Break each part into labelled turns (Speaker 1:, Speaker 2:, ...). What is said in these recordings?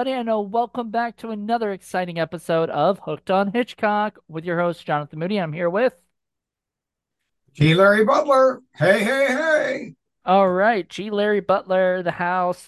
Speaker 1: everybody, and welcome back to another exciting episode of Hooked on Hitchcock with your host, Jonathan Moody. I'm here with,
Speaker 2: G. Larry Butler. Hey, hey, hey.
Speaker 1: all right, G. Larry Butler, the house.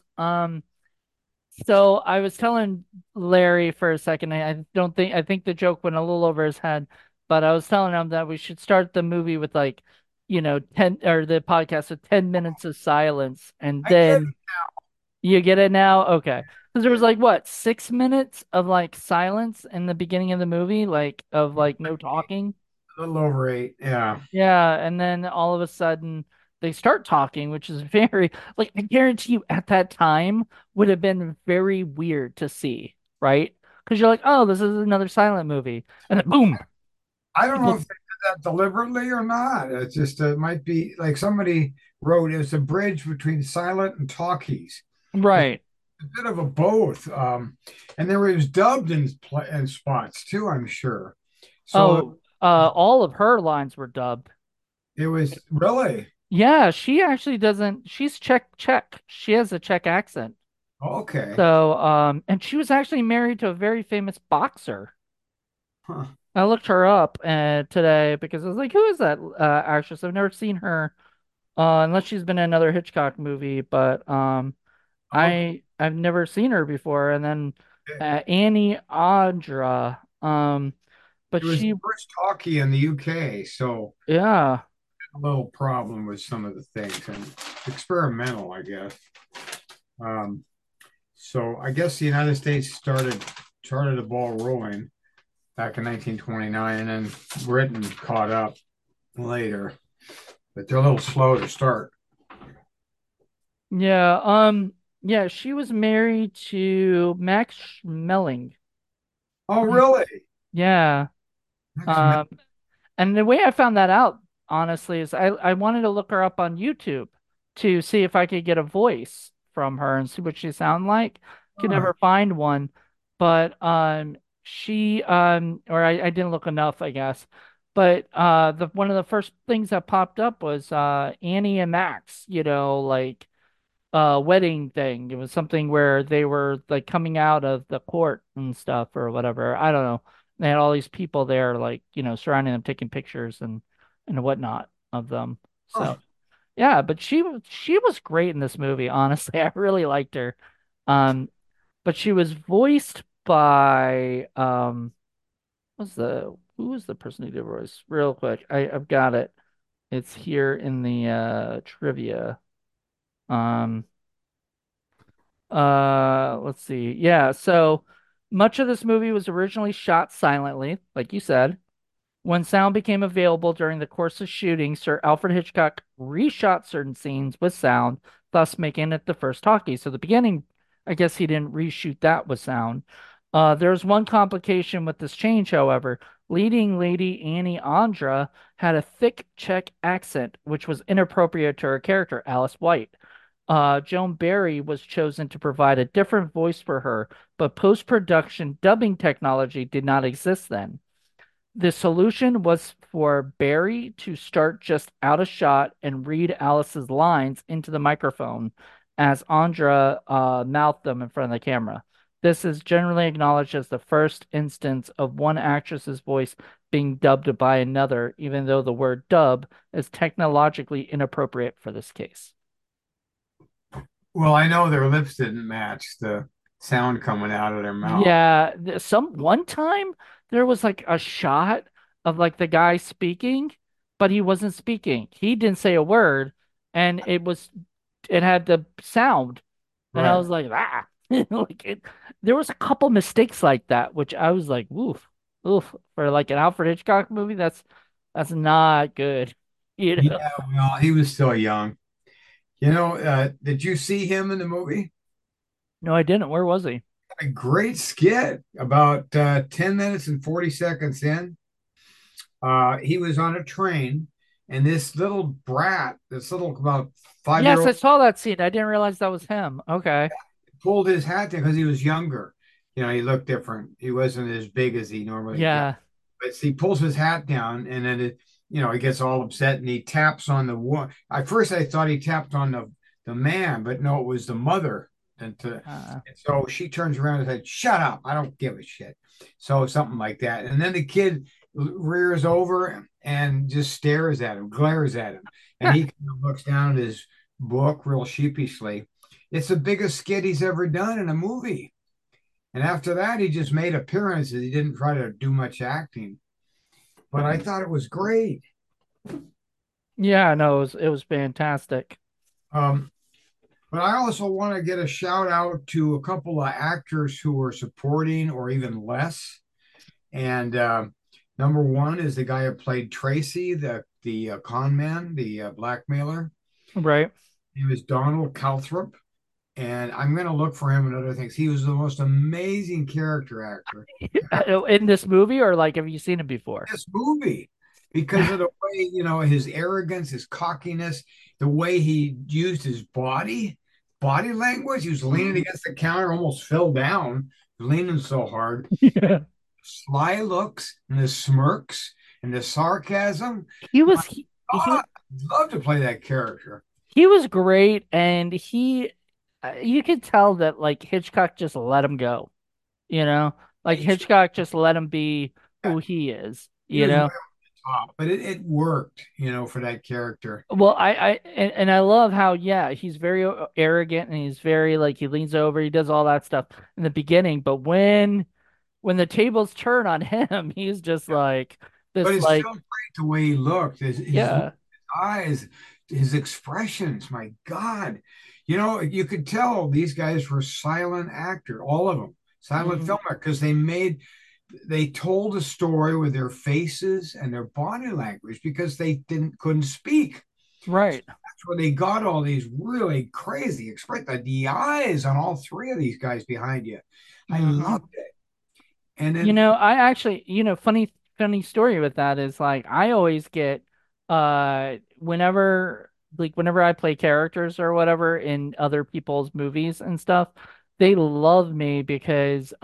Speaker 1: So I was telling Larry for a second, I don't think, I think the joke went a little over his head, but I was telling him that we should start the movie with 10 or the podcast with 10 minutes of silence, and
Speaker 2: I get
Speaker 1: then you get it now? Okay. Because there was like what, 6 minutes of like silence in the beginning of the movie, like of like no talking.
Speaker 2: a little over eight. Yeah.
Speaker 1: Yeah, and then all of a sudden they start talking, which is very like I guarantee you at that time would have been very weird to see, right? Because you're like, oh, this is another silent movie, and then boom,
Speaker 2: I don't know if
Speaker 1: people,
Speaker 2: they did that deliberately or not. It's just, it might be like somebody wrote it was a bridge between silent and talkies. It's
Speaker 1: right?
Speaker 2: a bit of a both. And there was dubbed in spots too, I'm sure. So
Speaker 1: Oh, all of her lines were dubbed.
Speaker 2: it was really
Speaker 1: Yeah, she actually doesn't. She's Czech. She has a Czech accent.
Speaker 2: okay.
Speaker 1: So, and she was actually married to a very famous boxer.
Speaker 2: Huh.
Speaker 1: I looked her up today because I was like, who is that actress? I've never seen her unless she's been in another Hitchcock movie, but
Speaker 2: Okay.
Speaker 1: I've never seen her before. And then Annie Audra, but
Speaker 2: It was the
Speaker 1: she,
Speaker 2: first talkie in the UK, so
Speaker 1: yeah,
Speaker 2: a little problem with some of the things and experimental, I guess. Um, so I guess the United States started the ball rolling back in 1929, and then Britain caught up later, but they're a little slow to start.
Speaker 1: yeah, yeah, she was married to Max Schmeling.
Speaker 2: Oh,
Speaker 1: Um,
Speaker 2: really?
Speaker 1: yeah.
Speaker 2: Next minute.
Speaker 1: Um, And the way I found that out, honestly, is I wanted to look her up on YouTube to see if I could get a voice from her and see what she sounded like. Could
Speaker 2: Uh,
Speaker 1: never find one, but she or I didn't look enough, I guess. But the one of the first things that popped up was Annie and Max, like wedding thing. It was something where they were like coming out of the court and stuff or whatever. I don't know. They had all these people there, like, surrounding them, taking pictures and whatnot of them.
Speaker 2: huh.
Speaker 1: So yeah, but she was great in this movie, honestly. I really liked her. Um, but she was voiced by who was the person who did voice? Real quick. I've got it. It's here in the trivia. Um let's see. Yeah, so much of this movie was originally shot silently, like you said. When sound became available during the course of shooting, Sir Alfred Hitchcock reshot certain scenes with sound, thus making it the first talkie. So the beginning, I guess he didn't reshoot that with sound. There's one complication with this change, however. Leading lady Annie Andra had a thick Czech accent, which was inappropriate to her character, Alice White. Joan Barry was chosen to provide a different voice for her, but post-production dubbing technology did not exist then. The solution was for Barry to start just out of shot and read Alice's lines into the microphone as Andra mouthed them in front of the camera. This is generally acknowledged as the first instance of one actress's voice being dubbed by another, even though the word dub is technologically inappropriate for this case.
Speaker 2: Well, I know their lips didn't match the sound coming out of their mouth.
Speaker 1: Yeah, some one time there was like a shot of like the guy speaking, but he wasn't speaking. He didn't say a word, and it had the sound, and I
Speaker 2: Right.
Speaker 1: was like, ah, like there was a couple mistakes like that, which I was like, oof, oof, for like an Alfred Hitchcock movie, that's not good, you
Speaker 2: Yeah,
Speaker 1: know.
Speaker 2: well, he was still young. Did you see him in the movie?
Speaker 1: No, I didn't. Where was he?
Speaker 2: A great skit about 10 minutes and 40 seconds in. He was on a train, and this little brat, this little about 5 year
Speaker 1: Yes, I
Speaker 2: old,
Speaker 1: saw that scene. I didn't realize that was him. Okay.
Speaker 2: pulled his hat down because he was younger. He looked different. He wasn't as big as he normally gets.
Speaker 1: Yeah.
Speaker 2: But he pulls his hat down, and then he gets all upset and he taps on the one. At first, I thought he tapped on the man, but no, it was the mother And so she turns around and said, "Shut up! I don't give a shit." So something like that. And then the kid rears over and just stares at him, glares at him, and he kind of looks down at his book real sheepishly. It's the biggest skit he's ever done in a movie. And after that, he just made appearances. He didn't try to do much acting, but I thought it was great.
Speaker 1: Yeah, no, it was fantastic.
Speaker 2: Um, but I also want to get a shout out to a couple of actors who were supporting or even less. And number one is the guy who played Tracy, the con man, the blackmailer.
Speaker 1: Right.
Speaker 2: He was Donald Calthrop, and I'm going to look for him in other things. He was the most amazing character actor
Speaker 1: In this movie, or like, have you seen it before?
Speaker 2: in this movie because of the way, his arrogance, his cockiness, the way he used his body language. He was leaning against the counter, almost fell down, leaning so hard.
Speaker 1: Yeah.
Speaker 2: Sly looks and the smirks and the sarcasm.
Speaker 1: He
Speaker 2: My
Speaker 1: was he,
Speaker 2: God, I'd love to play that character.
Speaker 1: he was great, and you could tell that like Hitchcock just let him go, you know? Like
Speaker 2: He,
Speaker 1: Hitchcock just let him be who he is,
Speaker 2: he
Speaker 1: you
Speaker 2: was way
Speaker 1: know?
Speaker 2: over the top, but it worked, for that character.
Speaker 1: Well, and I love how, yeah, he's very arrogant, and he's very like, he leans over, he does all that stuff in the beginning, but when the tables turn on him, he's just like
Speaker 2: But
Speaker 1: this,
Speaker 2: it's
Speaker 1: like,
Speaker 2: still great the way he looked, his
Speaker 1: yeah.
Speaker 2: eyes, his expressions. My God, you could tell these guys were silent actor, all of them, silent
Speaker 1: Mhm.
Speaker 2: filmer, because they told a story with their faces and their body language because they couldn't speak. So
Speaker 1: Right.
Speaker 2: that's where they got all these really crazy expressions. The eyes on all three of these guys behind you. I
Speaker 1: Hmm.
Speaker 2: loved it. And
Speaker 1: You
Speaker 2: then
Speaker 1: know, I actually, funny story with that is like I always get whenever I play characters or whatever in other people's movies and stuff, they love me because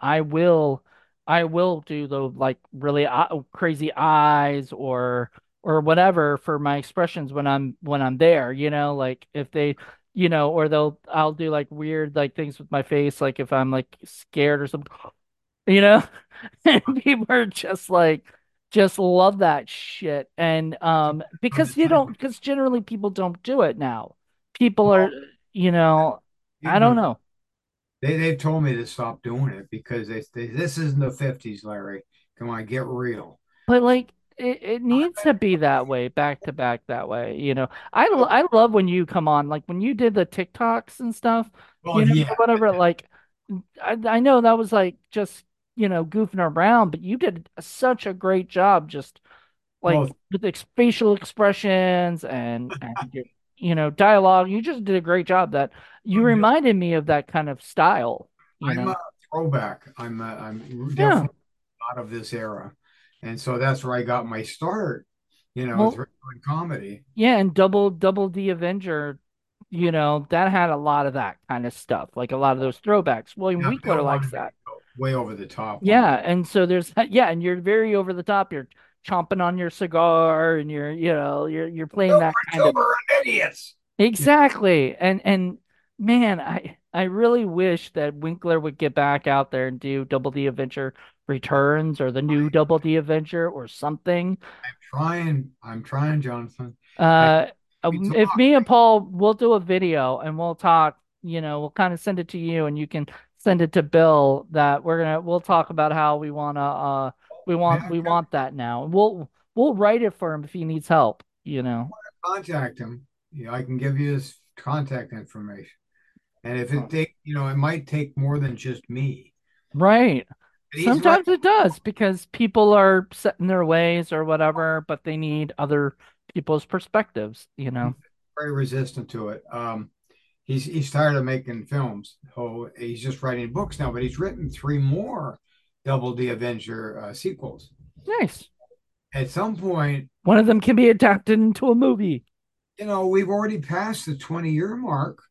Speaker 1: I will do the like really crazy eyes or whatever for my expressions when I'm there, like if they or I'll do like weird like things with my face, like if I'm like scared or something, you know and people are just love that shit. And
Speaker 2: I'm the
Speaker 1: because
Speaker 2: type of
Speaker 1: generally people don't do it now. People are,
Speaker 2: well,
Speaker 1: you know I
Speaker 2: people
Speaker 1: don't know.
Speaker 2: they've told me to stop doing it because this isn't the 50s, Larry. Come on, get real.
Speaker 1: But like it needs to be that way, back to back that way. I love when you come on, like when you did the TikToks and stuff,
Speaker 2: Well, yeah.
Speaker 1: or whatever. Like I know that was like just goofing around, but you did such a great job, just like
Speaker 2: Well,
Speaker 1: with facial expressions and your, dialogue. You just did a great job. That you reminded me of that kind of style. You
Speaker 2: I'm
Speaker 1: know.
Speaker 2: a throwback. I'm
Speaker 1: Yeah.
Speaker 2: definitely not of this era, and so that's where I got my start.
Speaker 1: Well,
Speaker 2: Through comedy.
Speaker 1: yeah, and Double D Avenger, that had a lot of that kind of stuff, like a lot of those throwbacks. William
Speaker 2: Now,
Speaker 1: Winkler
Speaker 2: Bill
Speaker 1: likes
Speaker 2: wanted me
Speaker 1: that.
Speaker 2: to go way over the top on
Speaker 1: Yeah,
Speaker 2: it.
Speaker 1: and so there's yeah, and you're very over the top. You're chomping on your cigar, and you're playing that kind of.
Speaker 2: Children are idiots. Yeah.
Speaker 1: Exactly. And man, I really wish that Winkler would get back out there and do Double D Adventure Returns or the new Double D Adventure or something.
Speaker 2: I'm trying, Jonathan. I
Speaker 1: Uh,
Speaker 2: we
Speaker 1: if
Speaker 2: talk.
Speaker 1: me and Paul, we'll do a video and we'll talk, we'll kind of send it to you and you can send it to Bill, that we'll talk about how we
Speaker 2: Have
Speaker 1: want that now. We'll write it for him if he needs help,
Speaker 2: contact him. I can give you his contact information. And if it might take more than just me.
Speaker 1: Right.
Speaker 2: And he's right.
Speaker 1: Sometimes it does because people are set in their ways or whatever, but they need other people's perspectives.
Speaker 2: Very resistant to it. He's tired of making films. So he's just writing books now, but he's written three more Double D Avenger sequels.
Speaker 1: Nice.
Speaker 2: At some point,
Speaker 1: One of them can be adapted into a movie.
Speaker 2: we've already passed the 20-year mark.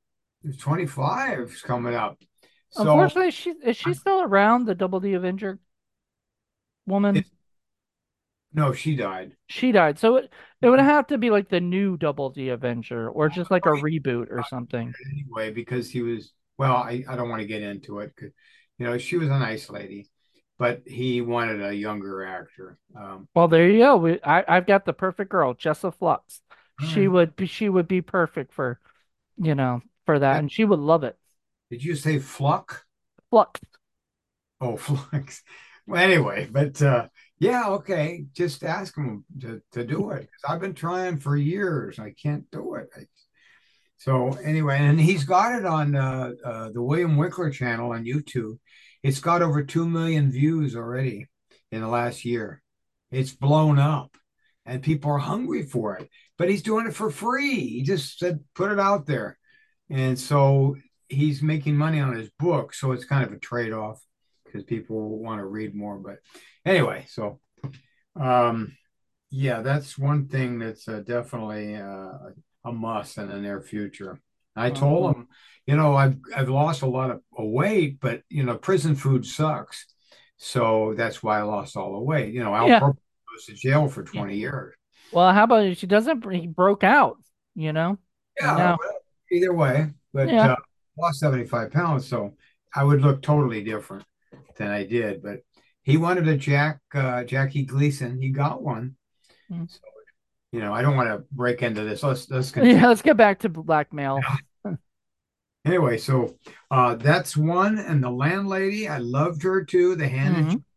Speaker 2: 25 is coming up. So
Speaker 1: Unfortunately, is she still around, the Double D Avenger woman?
Speaker 2: it's no, she died.
Speaker 1: She died. So it would have to be like the new Double D Avenger or just like a reboot or something.
Speaker 2: Anyway, because he was well, I don't want to get into it because, she was a nice lady, but he wanted a younger actor.
Speaker 1: Well, there you go. I've got the perfect girl, Jessa Flux.
Speaker 2: All right.
Speaker 1: She would be perfect for, for that,
Speaker 2: That-
Speaker 1: and she would love it.
Speaker 2: Did you say Fluck?
Speaker 1: Flux.
Speaker 2: Oh, Flux. Well, anyway, but yeah, okay. Just ask him to do it because I've been trying for years. I can't do it. So anyway, and he's got it on the William Wickler channel on YouTube. It's got over 2 million views already in the last year. It's blown up, and people are hungry for it. But he's doing it for free. He just said, put it out there, and so he's making money on his book. So it's kind of a trade-off because people want to read more. But anyway, so um, yeah, that's one thing that's definitely a must in the near future. I told him, I've lost a lot of weight, but prison food sucks. So that's why I lost all the weight. Al
Speaker 1: Yeah.
Speaker 2: Purple goes to jail for
Speaker 1: Yeah.
Speaker 2: 20 years.
Speaker 1: Well, how about she doesn't? He broke out, you know, and
Speaker 2: Yeah,
Speaker 1: now,
Speaker 2: well, either way, but
Speaker 1: yeah.
Speaker 2: lost 75 pounds, so I would look totally different than I did. But he wanted a Jackie Gleason. He got one.
Speaker 1: Mm.
Speaker 2: So, I don't want to break into this. Let's continue.
Speaker 1: Yeah, let's get back to blackmail.
Speaker 2: Anyway, so that's one, and the landlady, I loved her too. The hand,
Speaker 1: Hmm.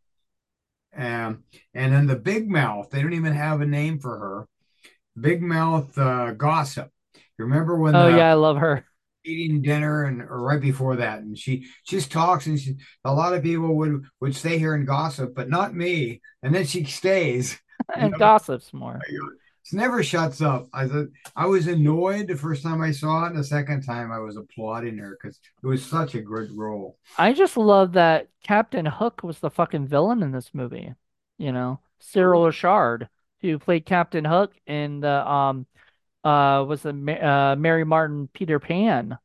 Speaker 2: and then the big mouth. They don't even have a name for her. Big mouth gossip. You remember when
Speaker 1: Oh
Speaker 2: the
Speaker 1: yeah, I love her.
Speaker 2: eating dinner and or right before that, and she just talks, and a lot of people would stay here and gossip, but not me. And then she stays.
Speaker 1: And gossips more.
Speaker 2: She never shuts up. I was annoyed the first time I saw it, and the second time I was applauding her because it was such a good role.
Speaker 1: I just love that Captain Hook was the fucking villain in this movie. Cyril Richard, who played Captain Hook in the was the Mary Martin Peter Pan,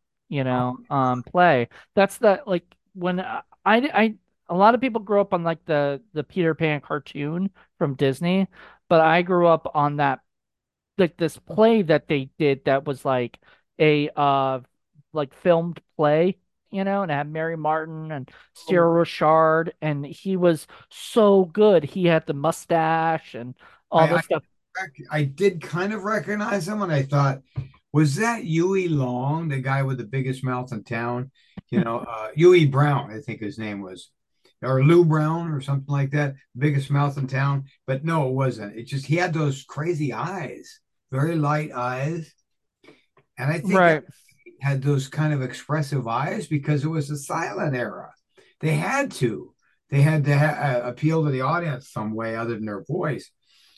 Speaker 1: play. That's the like when I a lot of people grew up on like the Peter Pan cartoon from Disney, but I grew up on that like this play that they did that was like a like filmed play, and it had Mary Martin and Cyril Richard, and he was so good. He had the mustache and all
Speaker 2: I, I
Speaker 1: this stuff.
Speaker 2: I did kind of recognize him, and I thought, was that Huey Long, the guy with the biggest mouth in town? Huey Brown, I think his name was, or Lou Brown, or something like that, biggest mouth in town. But no, it wasn't. It just he had those crazy eyes, very light eyes, and I think
Speaker 1: Right.
Speaker 2: had those kind of expressive eyes because it was a silent era. They had to. They had to appeal to the audience some way other than their voice.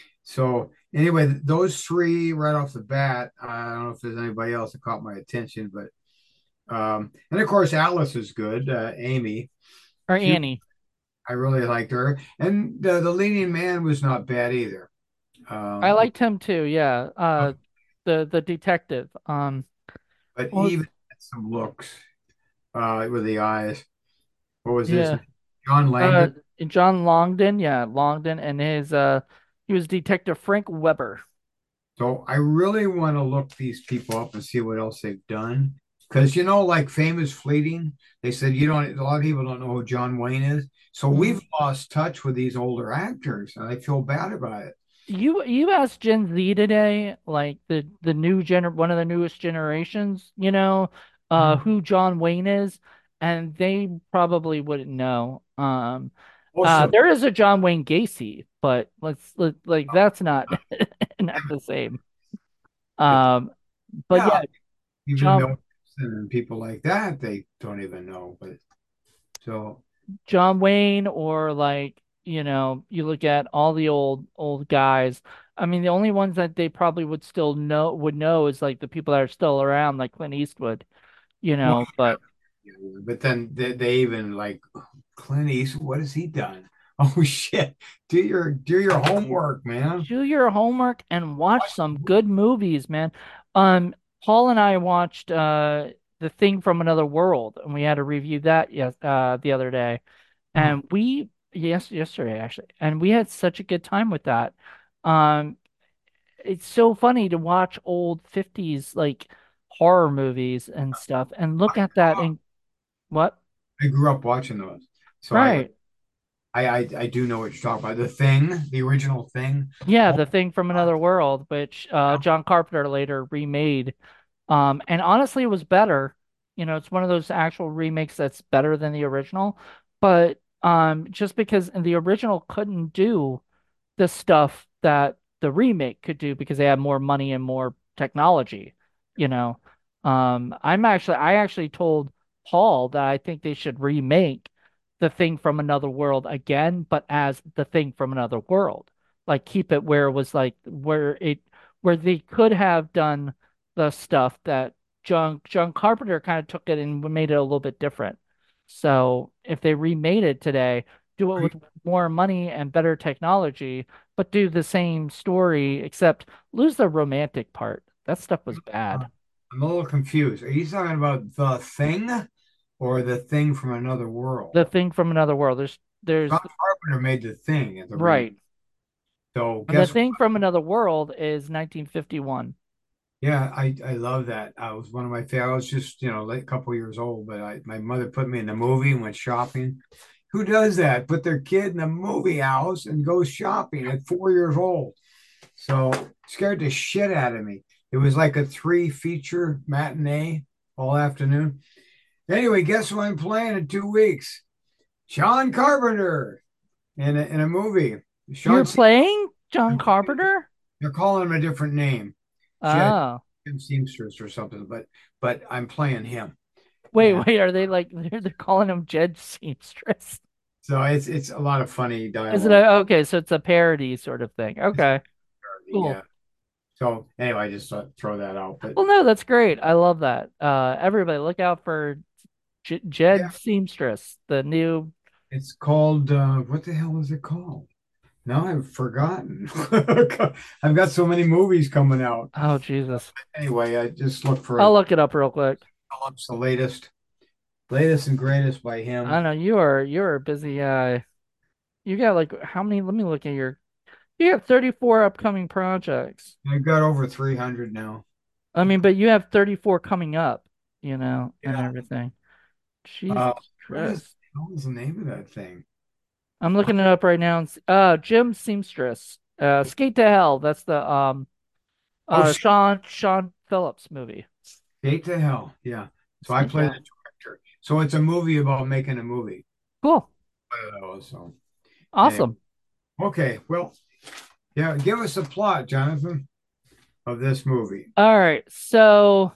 Speaker 2: So anyway, those three right off the bat. I don't know if there's anybody else that caught my attention, but and of course Alice is good. Amy,
Speaker 1: Or
Speaker 2: she,
Speaker 1: Annie.
Speaker 2: I really liked her, and the leading man was not bad either.
Speaker 1: I
Speaker 2: Um,
Speaker 1: liked him too, yeah. The detective.
Speaker 2: but
Speaker 1: What
Speaker 2: even
Speaker 1: was
Speaker 2: had some looks with the eyes. What was his
Speaker 1: yeah.
Speaker 2: name? John Langdon.
Speaker 1: John Longden, yeah, Longden and his he was Detective Frank Weber.
Speaker 2: So I really want to look these people up and see what else they've done. Because like famous fleeting, they said a lot of people don't know who John Wayne is. So we've
Speaker 1: Mhm.
Speaker 2: lost touch with these older actors, and I feel bad about it.
Speaker 1: You asked Gen Z today, like the one of the newest generations,
Speaker 2: Mhm.
Speaker 1: who John Wayne is, and they probably wouldn't know.
Speaker 2: Also,
Speaker 1: There is a John Wayne Gacy, but like that's not not the same.
Speaker 2: but
Speaker 1: Um, but
Speaker 2: yeah,
Speaker 1: yeah,
Speaker 2: even
Speaker 1: John
Speaker 2: Mel Gibson and people like that, they don't even know. But so
Speaker 1: John Wayne or like, you look at all the old guys. I mean, the only ones that they probably would know is like the people that are still around, like Clint Eastwood,
Speaker 2: well,
Speaker 1: but
Speaker 2: yeah, but then they even like Clint Eastwood. What has he done? Oh shit! Do your homework, man.
Speaker 1: do your homework and watch some good movies, man. Um, Paul and I watched The Thing from Another World, and we had to review that the other day.
Speaker 2: Huh.
Speaker 1: And yesterday actually, and we had such a good time with that. Um, it's so funny to watch old 50s like horror movies and stuff and look at that, What?
Speaker 2: I grew up watching those, so
Speaker 1: Right.
Speaker 2: I do know what you're talking about. The Thing, the original Thing.
Speaker 1: Yeah,
Speaker 2: Oh,
Speaker 1: The Thing from Another World, which
Speaker 2: yeah.
Speaker 1: John Carpenter later remade. And honestly, it was better. You know, it's one of those actual remakes that's better than the original. But just because the original couldn't do the stuff that the remake could do because they had more money and more technology, you know. I actually told Paul that I think they should remake The Thing from Another World again, but as The Thing from Another World. Like keep it where it was like where they could have done the stuff that John Carpenter kind of took it and made it a little bit different. So if they remade it today, do it with more money and better technology, but do the same story except lose the romantic part. That stuff was
Speaker 2: Uh,
Speaker 1: bad.
Speaker 2: I'm a little confused. Are you talking about The Thing or The Thing from Another World?
Speaker 1: The Thing from Another World. There's
Speaker 2: John Carpenter made The Thing at the remake.
Speaker 1: right.
Speaker 2: So
Speaker 1: And The
Speaker 2: guess what?
Speaker 1: Thing from Another World is 1951.
Speaker 2: Yeah, I love that. I was one of my favorites. I was just, like a couple years old, but my mother put me in the movie and went shopping. Who does that? Put their kid in the movie house and go shopping at 4 years old. So scared the shit out of me. It was like a three feature matinee all afternoon. Anyway, guess who I'm playing in 2 weeks? John Carpenter in a movie.
Speaker 1: You're
Speaker 2: Short.
Speaker 1: playing John Carpenter?
Speaker 2: They're calling him a different name, Jed
Speaker 1: Oh.
Speaker 2: Seamstress or something. But I'm playing him,
Speaker 1: Wait,
Speaker 2: and
Speaker 1: wait, are they like they're calling him Jed Seamstress?
Speaker 2: so it's a lot of funny
Speaker 1: Is it
Speaker 2: dialogue.
Speaker 1: a okay, so it's a parody sort of thing. Okay,
Speaker 2: Yeah.
Speaker 1: cool.
Speaker 2: So anyway, I just thought to throw that out. But
Speaker 1: Well, no, that's great. I love that. Everybody look out for Jed
Speaker 2: yeah,
Speaker 1: Seamstress, the new.
Speaker 2: it's called what the hell is it called? Now I've forgotten. I've got so many movies coming out.
Speaker 1: Oh, Jesus.
Speaker 2: Anyway, I just look for
Speaker 1: I'll
Speaker 2: it.
Speaker 1: look it up real quick.
Speaker 2: Phillips, the latest and greatest by
Speaker 1: I don't
Speaker 2: him.
Speaker 1: know. You're a busy guy. You got like how many? Let me look at your. You have 34 upcoming projects.
Speaker 2: I've got over 300 now.
Speaker 1: I mean, but you have 34 coming up, and
Speaker 2: Yeah.
Speaker 1: everything.
Speaker 2: Uh,
Speaker 1: Jesus
Speaker 2: what is
Speaker 1: Christ.
Speaker 2: what was the name of that thing?
Speaker 1: I'm looking it up right now. Jim Seamstress. Skate to Hell. That's the
Speaker 2: Oh,
Speaker 1: Sean Phillips movie.
Speaker 2: Skate to Hell. Yeah. So I
Speaker 1: Skate to
Speaker 2: play the
Speaker 1: Hell.
Speaker 2: director. So it's a movie about making a movie.
Speaker 1: Cool.
Speaker 2: So anyway,
Speaker 1: Awesome.
Speaker 2: okay. Well, yeah. Give us a plot, Jonathan, of this movie.
Speaker 1: All right. So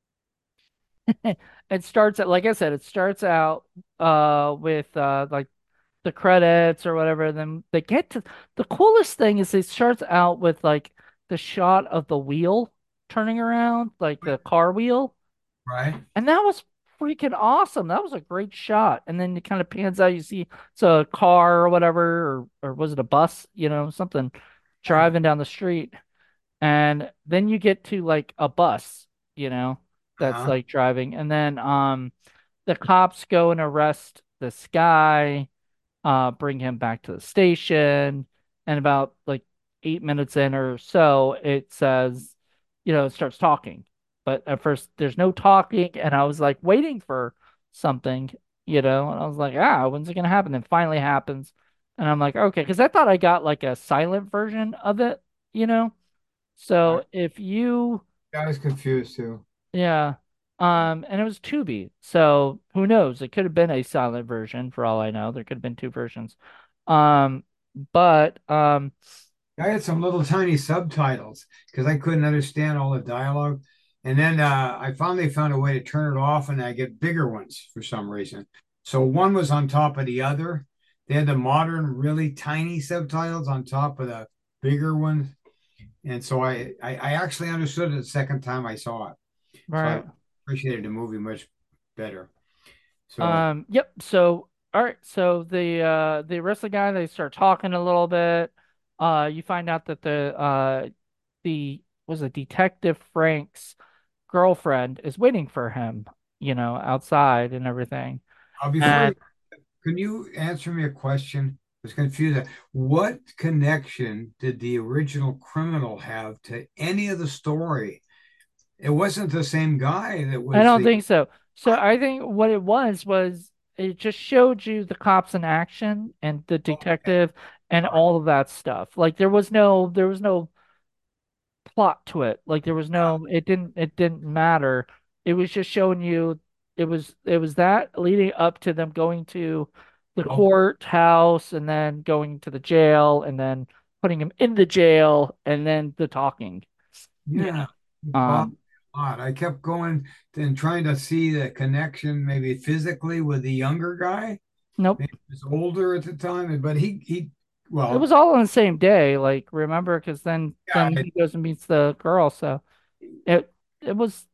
Speaker 1: it starts at, like I said, it starts out with like the credits or whatever. Then they get to the coolest thing is it starts out with like the shot of the wheel turning around, like the car wheel.
Speaker 2: Right.
Speaker 1: And that was freaking awesome. That was a great shot. And then it kind of pans out, you see it's a car or whatever, or was it a bus, something
Speaker 2: Yeah.
Speaker 1: driving down the street. And then you get to like a bus, that's
Speaker 2: Uh-huh.
Speaker 1: like driving. And then the cops go and arrest this guy, bring him back to the station, and about like 8 minutes in or so, it says, it starts talking. But at first, there's no talking, and I was like waiting for something, and I was like, when's it gonna happen? Then finally happens, and I'm like, okay, because I thought I got like a silent version of it, you know.
Speaker 2: I,
Speaker 1: So if you,
Speaker 2: I was confused too.
Speaker 1: yeah, and it was Tubi, so who knows? It could have been a silent version for all I know. There could have been two versions. Um, but
Speaker 2: I had some little tiny subtitles because I couldn't understand all the dialogue. And then I finally found a way to turn it off, and I get bigger ones for some reason. So one was on top of the other. They had the modern, really tiny subtitles on top of the bigger ones. And so I actually understood it the second time I saw it. So I
Speaker 1: right.
Speaker 2: appreciated the movie much better. So
Speaker 1: Yep. So all right. So the rest of the guy, they start talking a little bit. You find out that the was a Detective Frank's girlfriend is waiting for him, outside and everything.
Speaker 2: before
Speaker 1: And
Speaker 2: you, can you answer me a question? I was confused. What connection did the original criminal have to any of the story? It wasn't the same guy that
Speaker 1: I
Speaker 2: was
Speaker 1: don't
Speaker 2: the
Speaker 1: think so. So I think what it was it just showed you the cops in action and the
Speaker 2: Okay.
Speaker 1: detective and
Speaker 2: All right.
Speaker 1: all of that stuff. Like there was no plot to it. Like there was no it didn't matter. It was just showing you it was that leading up to them going to the
Speaker 2: Okay.
Speaker 1: courthouse and then going to the jail and then putting him in the jail and then the talking. You
Speaker 2: Yeah.
Speaker 1: know.
Speaker 2: It bothered me a lot. I kept going and trying to see the connection, maybe physically, with the younger guy.
Speaker 1: Nope.
Speaker 2: Maybe he was older at the time, but
Speaker 1: It
Speaker 2: well,
Speaker 1: was all on the same day, like remember, because then
Speaker 2: yeah,
Speaker 1: he goes and meets the girl. So it it was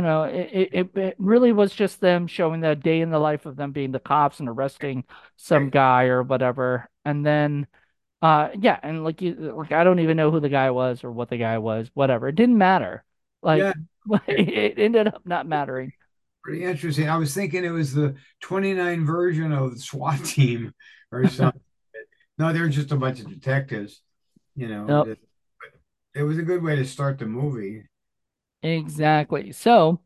Speaker 1: it really was just them showing the day in the life of them being the cops and arresting some
Speaker 2: right.
Speaker 1: guy or whatever. And then yeah, and like I don't even know who the guy was or what the guy was, whatever. It didn't matter. Like
Speaker 2: Yeah,
Speaker 1: it ended up not mattering.
Speaker 2: pretty interesting. I was thinking it was the 29 version of SWAT team or something. No, they're just a bunch of detectives,
Speaker 1: Nope.
Speaker 2: it was a good way to start the movie.
Speaker 1: Exactly. So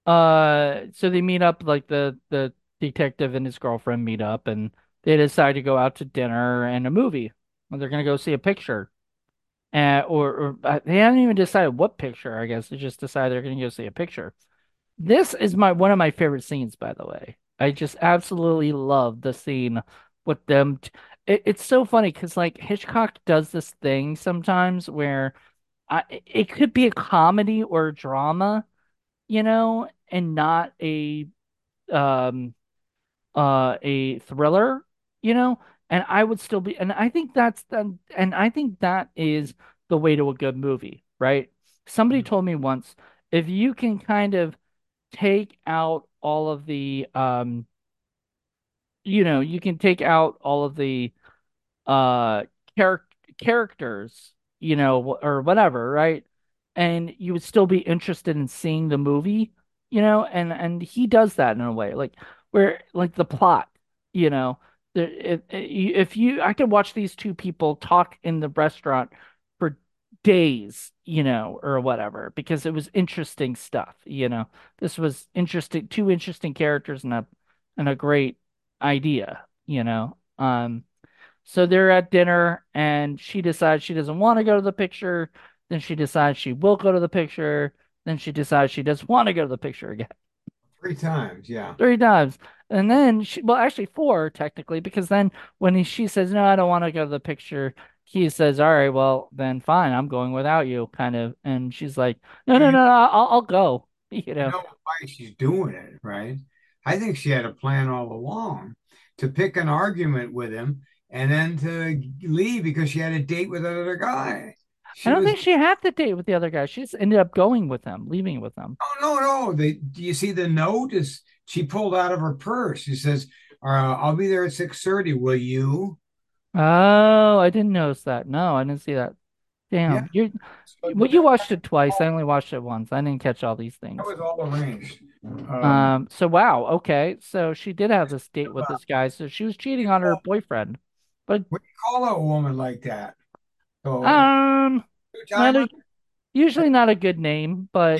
Speaker 1: so they meet up, like the detective and his girlfriend meet up, and they decide to go out to dinner and a movie. Or they're gonna go see a picture, or they haven't even decided what picture. I guess they just decide they're gonna go see a picture. This is my one of my favorite scenes, by the way. I just absolutely love the scene with them. It's so funny because like Hitchcock does this thing sometimes where it could be a comedy or a drama, and not um a thriller, you know, and I would still be, and I think and I think that is the way to a good movie, right? Somebody told me once, if you can kind of take out all of the you can take out all of the uh char characters, or whatever, right? And you would still be interested in seeing the movie, and he does that in a way, like where like the plot, you know, if you I could watch these two people talk in the restaurant for days, or whatever, because it was interesting stuff, This was interesting, two interesting characters and a great idea, so they're at dinner and she decides she doesn't want to go to the picture. Then she decides she will go to the picture. Then she decides she doesn't want to go to the picture again.
Speaker 2: 3 times, yeah.
Speaker 1: 3 times. And then well, actually four technically, because then when she says, no, I don't want to go to the picture, he says, all right, well, then fine, I'm going without you, kind of. And she's like, no,
Speaker 2: Well,
Speaker 1: no, no, no, I'll go,
Speaker 2: you know why she's doing it, right? I think she had a plan all along to pick an argument with him and then to leave because she had a date with another guy.
Speaker 1: I
Speaker 2: She
Speaker 1: don't
Speaker 2: was,
Speaker 1: think she had the date with the other guy. She just ended up going with him, leaving with him.
Speaker 2: oh, no, no. Do you see the note? Is she pulled out of her purse? She says, I'll be there at 6:30. Will you?
Speaker 1: Oh, I didn't notice that. No, I didn't see that.
Speaker 2: Yeah.
Speaker 1: Damn,
Speaker 2: So
Speaker 1: well, you watched it twice. I only watched it once. I didn't catch all these
Speaker 2: that
Speaker 1: things.
Speaker 2: was all arranged.
Speaker 1: So wow, okay. So she did have this date with
Speaker 2: Uh,
Speaker 1: this guy. So she was cheating on her boyfriend. But
Speaker 2: what do you call a woman like that? So,
Speaker 1: um not
Speaker 2: two-timer?
Speaker 1: a usually not a good name,
Speaker 2: Yeah,
Speaker 1: but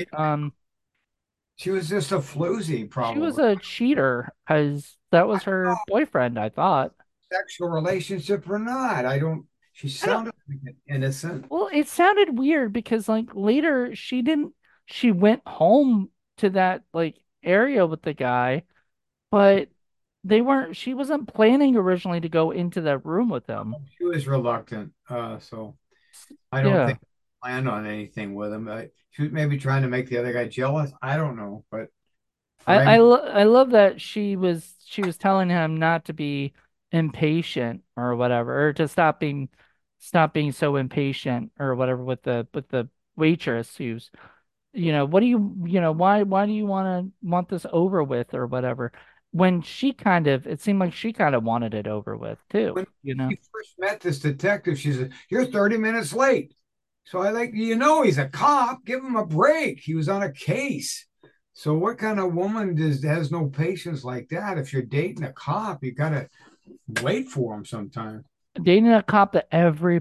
Speaker 2: she was just a floozy,
Speaker 1: she was
Speaker 2: probably.
Speaker 1: a cheater because that was her boyfriend, I thought.
Speaker 2: Sexual relationship or not. I don't, she
Speaker 1: I don't
Speaker 2: sounded like innocent.
Speaker 1: Well, it sounded weird because like later she went home to that like area with the guy, but she wasn't planning originally to go into that room with him.
Speaker 2: She was reluctant. So I don't
Speaker 1: Yeah.
Speaker 2: think she planned on anything with him. She was maybe trying to make the other guy jealous. I don't know, but I'm
Speaker 1: I love that she was telling him not to be impatient or whatever, or to stop being so impatient or whatever with the waitress who's, what do why do you want this over with or whatever, when it seemed like she kind of wanted it over with too,
Speaker 2: when she first met this detective, she said, "You're 30 minutes late." So I like, he's a cop. Give him a break. He was on a case. So what kind of woman has no patience like that? If you're dating a cop, you gotta wait for him sometime.
Speaker 1: Dating a cop that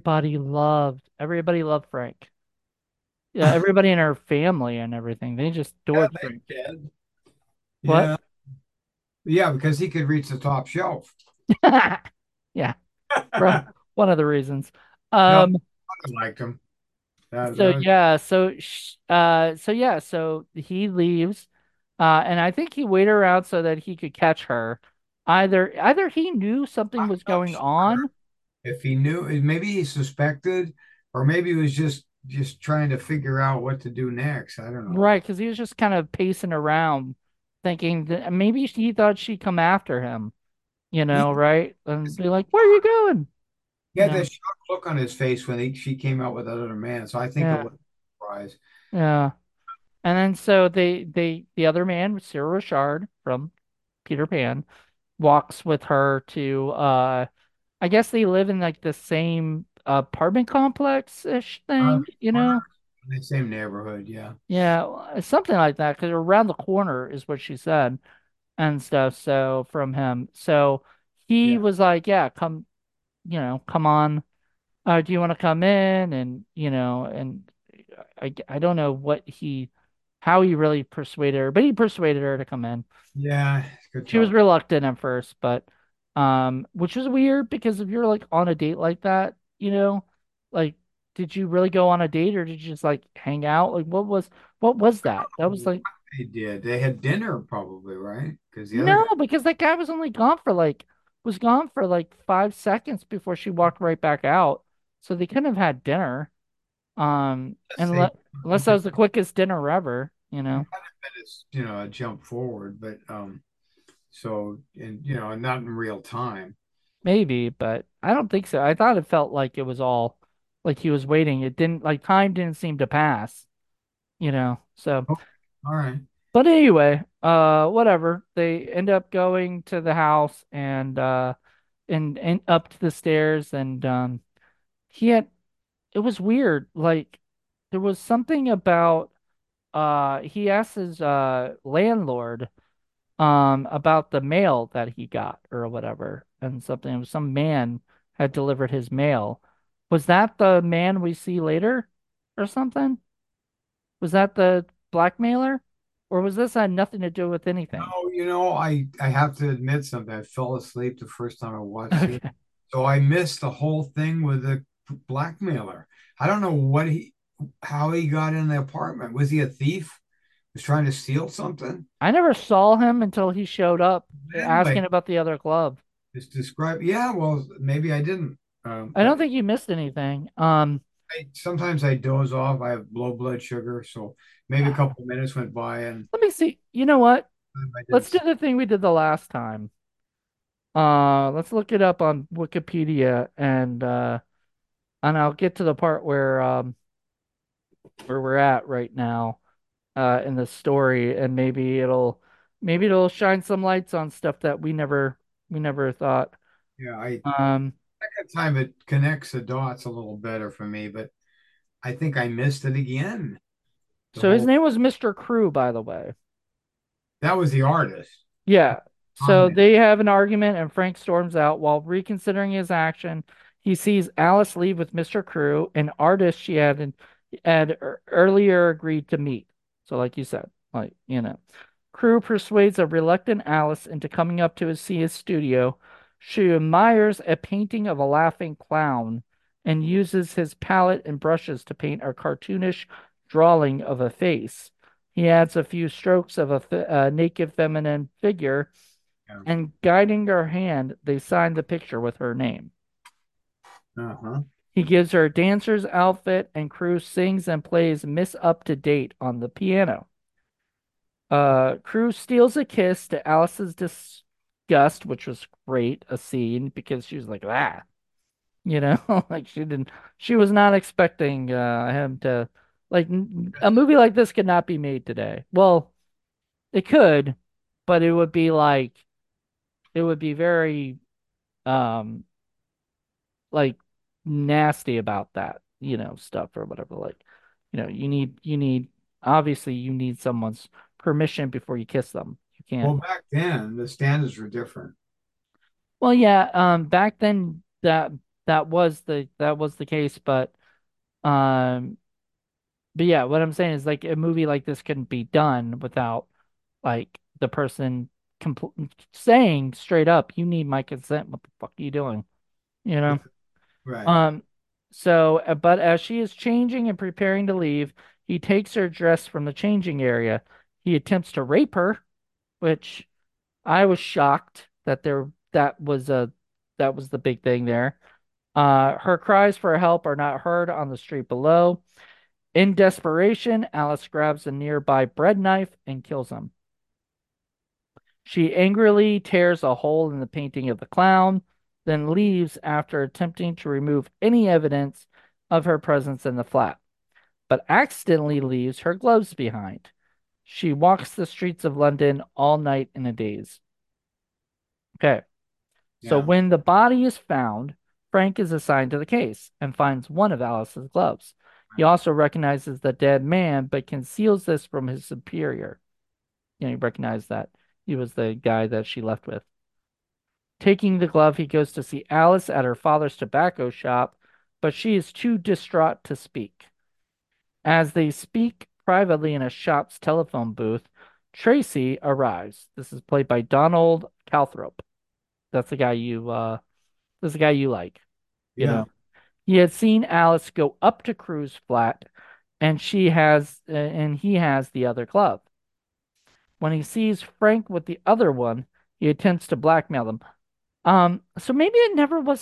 Speaker 1: everybody loved Frank. Yeah, everybody in her family and everything. They just
Speaker 2: Yeah,
Speaker 1: adored
Speaker 2: they
Speaker 1: Frank.
Speaker 2: did.
Speaker 1: What?
Speaker 2: Yeah. Yeah, because he could reach the top shelf.
Speaker 1: Yeah, bro. One of the reasons.
Speaker 2: No,
Speaker 1: Um,
Speaker 2: I liked him. That,
Speaker 1: so
Speaker 2: that was,
Speaker 1: yeah, so yeah, so he leaves, and I think he waited around so that he could catch her. Either he knew something
Speaker 2: I'm
Speaker 1: was
Speaker 2: not
Speaker 1: going
Speaker 2: sure
Speaker 1: on,
Speaker 2: if he knew, maybe he suspected, or maybe he was just trying to figure out what to do next. I don't know.
Speaker 1: right? Because he was just kind of pacing around, thinking that maybe he thought she'd come after him,
Speaker 2: He,
Speaker 1: right? And be like, "Where are you going?"
Speaker 2: he
Speaker 1: You
Speaker 2: had that
Speaker 1: know?
Speaker 2: shocked look on his face when she came out with that other man. So I think it
Speaker 1: Yeah,
Speaker 2: was a surprise.
Speaker 1: yeah. And then so the other man, Cyril Richard from Peter Pan, walks with her to I guess they live in like the same apartment complex-ish
Speaker 2: Uh,
Speaker 1: thing, you
Speaker 2: we're
Speaker 1: know?
Speaker 2: not in the same neighborhood. Yeah.
Speaker 1: Yeah, something like that, because around the corner is what she said and stuff. So from him. So he
Speaker 2: Yeah.
Speaker 1: was like, yeah, come, come on. Do you want to come in? And, and I don't know how he really persuaded her, but he persuaded her to come in.
Speaker 2: Yeah. Good
Speaker 1: She was
Speaker 2: talk.
Speaker 1: reluctant at first, but which was weird because if you're like on a date like that, like did you really go on a date or did you just like hang out? Like what was that? That was like
Speaker 2: They did. They had dinner probably, right? Because the other
Speaker 1: no,
Speaker 2: guy,
Speaker 1: because that guy was gone for like 5 seconds before she walked right back out. So they couldn't have had dinner.
Speaker 2: yes, they,
Speaker 1: Unless that was the quickest dinner ever.
Speaker 2: it's, a jump forward, but so and not in real time.
Speaker 1: Maybe, but I don't think so. I thought it felt like it was all like he was waiting. It didn't like time didn't seem to pass. So,
Speaker 2: Okay, all right.
Speaker 1: but anyway, whatever. They end up going to the house and up to the stairs and he had it was weird. Like there was something about he asked his landlord about the mail that he got or whatever and something some man had delivered his mail. Was that the man we see later or something? Was that the blackmailer, or was this had nothing to do with anything?
Speaker 2: Oh, I have to admit something. I fell asleep the first time I watched it,
Speaker 1: Okay.
Speaker 2: so I missed the whole thing with the blackmailer. I don't know how he got in the apartment. Was he a thief? Was trying to steal something?
Speaker 1: I never saw him until he showed up
Speaker 2: Then,
Speaker 1: asking
Speaker 2: like,
Speaker 1: about the other club.
Speaker 2: just describe. Yeah, well, maybe I didn't.
Speaker 1: I don't think you missed anything.
Speaker 2: Sometimes I doze off. I have low blood sugar, so maybe a couple of minutes went by and
Speaker 1: Let me see. You know what?
Speaker 2: I didn't
Speaker 1: Let's do
Speaker 2: see.
Speaker 1: the thing we did the last time. Let's look it up on Wikipedia and I'll get to the part where we're at right now in the story and maybe it'll shine some lights on stuff that we never thought.
Speaker 2: Yeah, I
Speaker 1: Um
Speaker 2: second time it connects the dots a little better for me, but I think I missed it again. The
Speaker 1: so his
Speaker 2: whole
Speaker 1: name was Mr. Crew, by the way.
Speaker 2: that was the artist.
Speaker 1: Yeah.
Speaker 2: On
Speaker 1: So
Speaker 2: there.
Speaker 1: they have an argument and Frank storms out while reconsidering his action. He sees Alice leave with Mr. Crew, an artist she had earlier agreed to meet. So like you said, Crew persuades a reluctant Alice into coming up to see his studio. She admires a painting of a laughing clown and uses his palette and brushes to paint a cartoonish drawing of a face. He adds a few strokes of a naked feminine figure,
Speaker 2: Yeah.
Speaker 1: and guiding her hand, they sign the picture with her name.
Speaker 2: Uh-huh.
Speaker 1: He gives her a dancer's outfit, and Crew sings and plays Miss Up to Date on the piano. Crew steals a kiss to Alice's disgust, which was great, a scene because she was like, like she was not expecting him to, like, a movie like this could not be made today. Well, it could, but it would be very, um, like nasty about that, stuff or whatever. Like, obviously you need someone's permission before you kiss them. You can't.
Speaker 2: Well, back then the standards were different.
Speaker 1: Well, yeah, back then that was the case, um, but yeah, what I'm saying is like a movie like this couldn't be done without like the person saying straight up, "You need my consent. What the fuck are you doing?" You know.
Speaker 2: Right.
Speaker 1: Um. But as she is changing and preparing to leave, he takes her dress from the changing area. He attempts to rape her, which I was shocked that that was the big thing there. Her cries for help are not heard on the street below. In desperation, Alice grabs a nearby bread knife and kills him. She angrily tears a hole in the painting of the clown, then leaves after attempting to remove any evidence of her presence in the flat, but accidentally leaves her gloves behind. She walks the streets of London all night in a daze. Okay, so
Speaker 2: Yeah.
Speaker 1: when the body is found, Frank is assigned to the case and finds one of Alice's gloves. He also recognizes the dead man, but conceals this from his superior. He recognized that he was the guy that she left with. Taking the glove, he goes to see Alice at her father's tobacco shop, but she is too distraught to speak. As they speak privately in a shop's telephone booth, Tracy arrives. This is played by Donald Calthrop. That's the guy that's the guy you like, you
Speaker 2: Yeah.
Speaker 1: know. He had seen Alice go up to Crue's flat, and he has the other glove. When he sees Frank with the other one, he attempts to blackmail them. So maybe it never was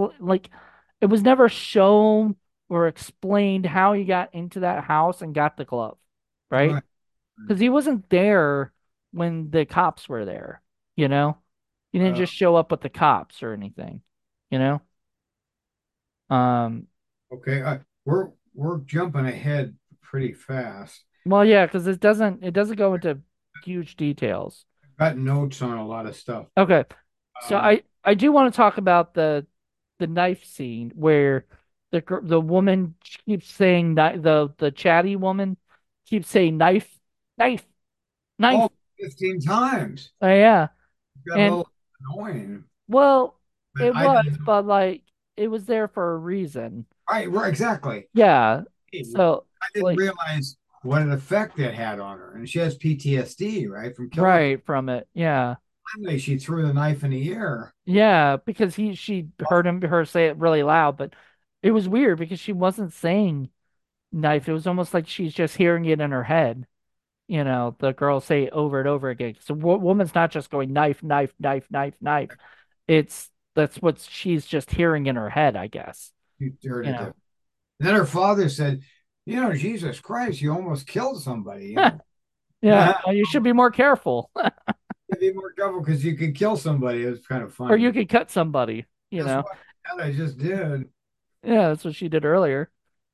Speaker 1: it was never shown or explained how he got into that house and got the glove, right?
Speaker 2: Right.
Speaker 1: Because he wasn't there when the cops were there, you know? He didn't
Speaker 2: Uh,
Speaker 1: just show up with the cops or anything, you know? Um,
Speaker 2: okay. We're jumping ahead pretty fast.
Speaker 1: well, yeah, because it doesn't go into huge details.
Speaker 2: Got notes on a lot of stuff.
Speaker 1: Okay. So
Speaker 2: Um,
Speaker 1: I do want to talk about the knife scene where the woman keeps saying the chatty woman keeps saying knife, knife, knife.
Speaker 2: oh, 15 times.
Speaker 1: Oh yeah.
Speaker 2: Got a
Speaker 1: And
Speaker 2: little annoying,
Speaker 1: well,
Speaker 2: but
Speaker 1: it
Speaker 2: I
Speaker 1: was,
Speaker 2: didn't.
Speaker 1: but like it was there for a reason.
Speaker 2: Right, exactly.
Speaker 1: Yeah.
Speaker 2: I
Speaker 1: So
Speaker 2: didn't
Speaker 1: like
Speaker 2: realize what an effect it had on her. And she has PTSD, right, from killing.
Speaker 1: right from it. Yeah.
Speaker 2: Finally, she threw the knife in the air.
Speaker 1: Yeah, because she heard her say it really loud, but it was weird because she wasn't saying knife. It was almost like she's just hearing it in her head. The girl say it over and over again. So woman's not just going knife, knife, knife, knife, knife. That's what she's just hearing in her head, I guess.
Speaker 2: She stirred
Speaker 1: You
Speaker 2: it
Speaker 1: know.
Speaker 2: down. And then her father said, Jesus Christ, you almost killed somebody.
Speaker 1: Yeah, you should be more careful.
Speaker 2: Be more careful because you could kill somebody. It was kind of
Speaker 1: Or you
Speaker 2: funny.
Speaker 1: could cut somebody, you
Speaker 2: Guess
Speaker 1: know.
Speaker 2: what? That I just did.
Speaker 1: Yeah, that's what she did earlier.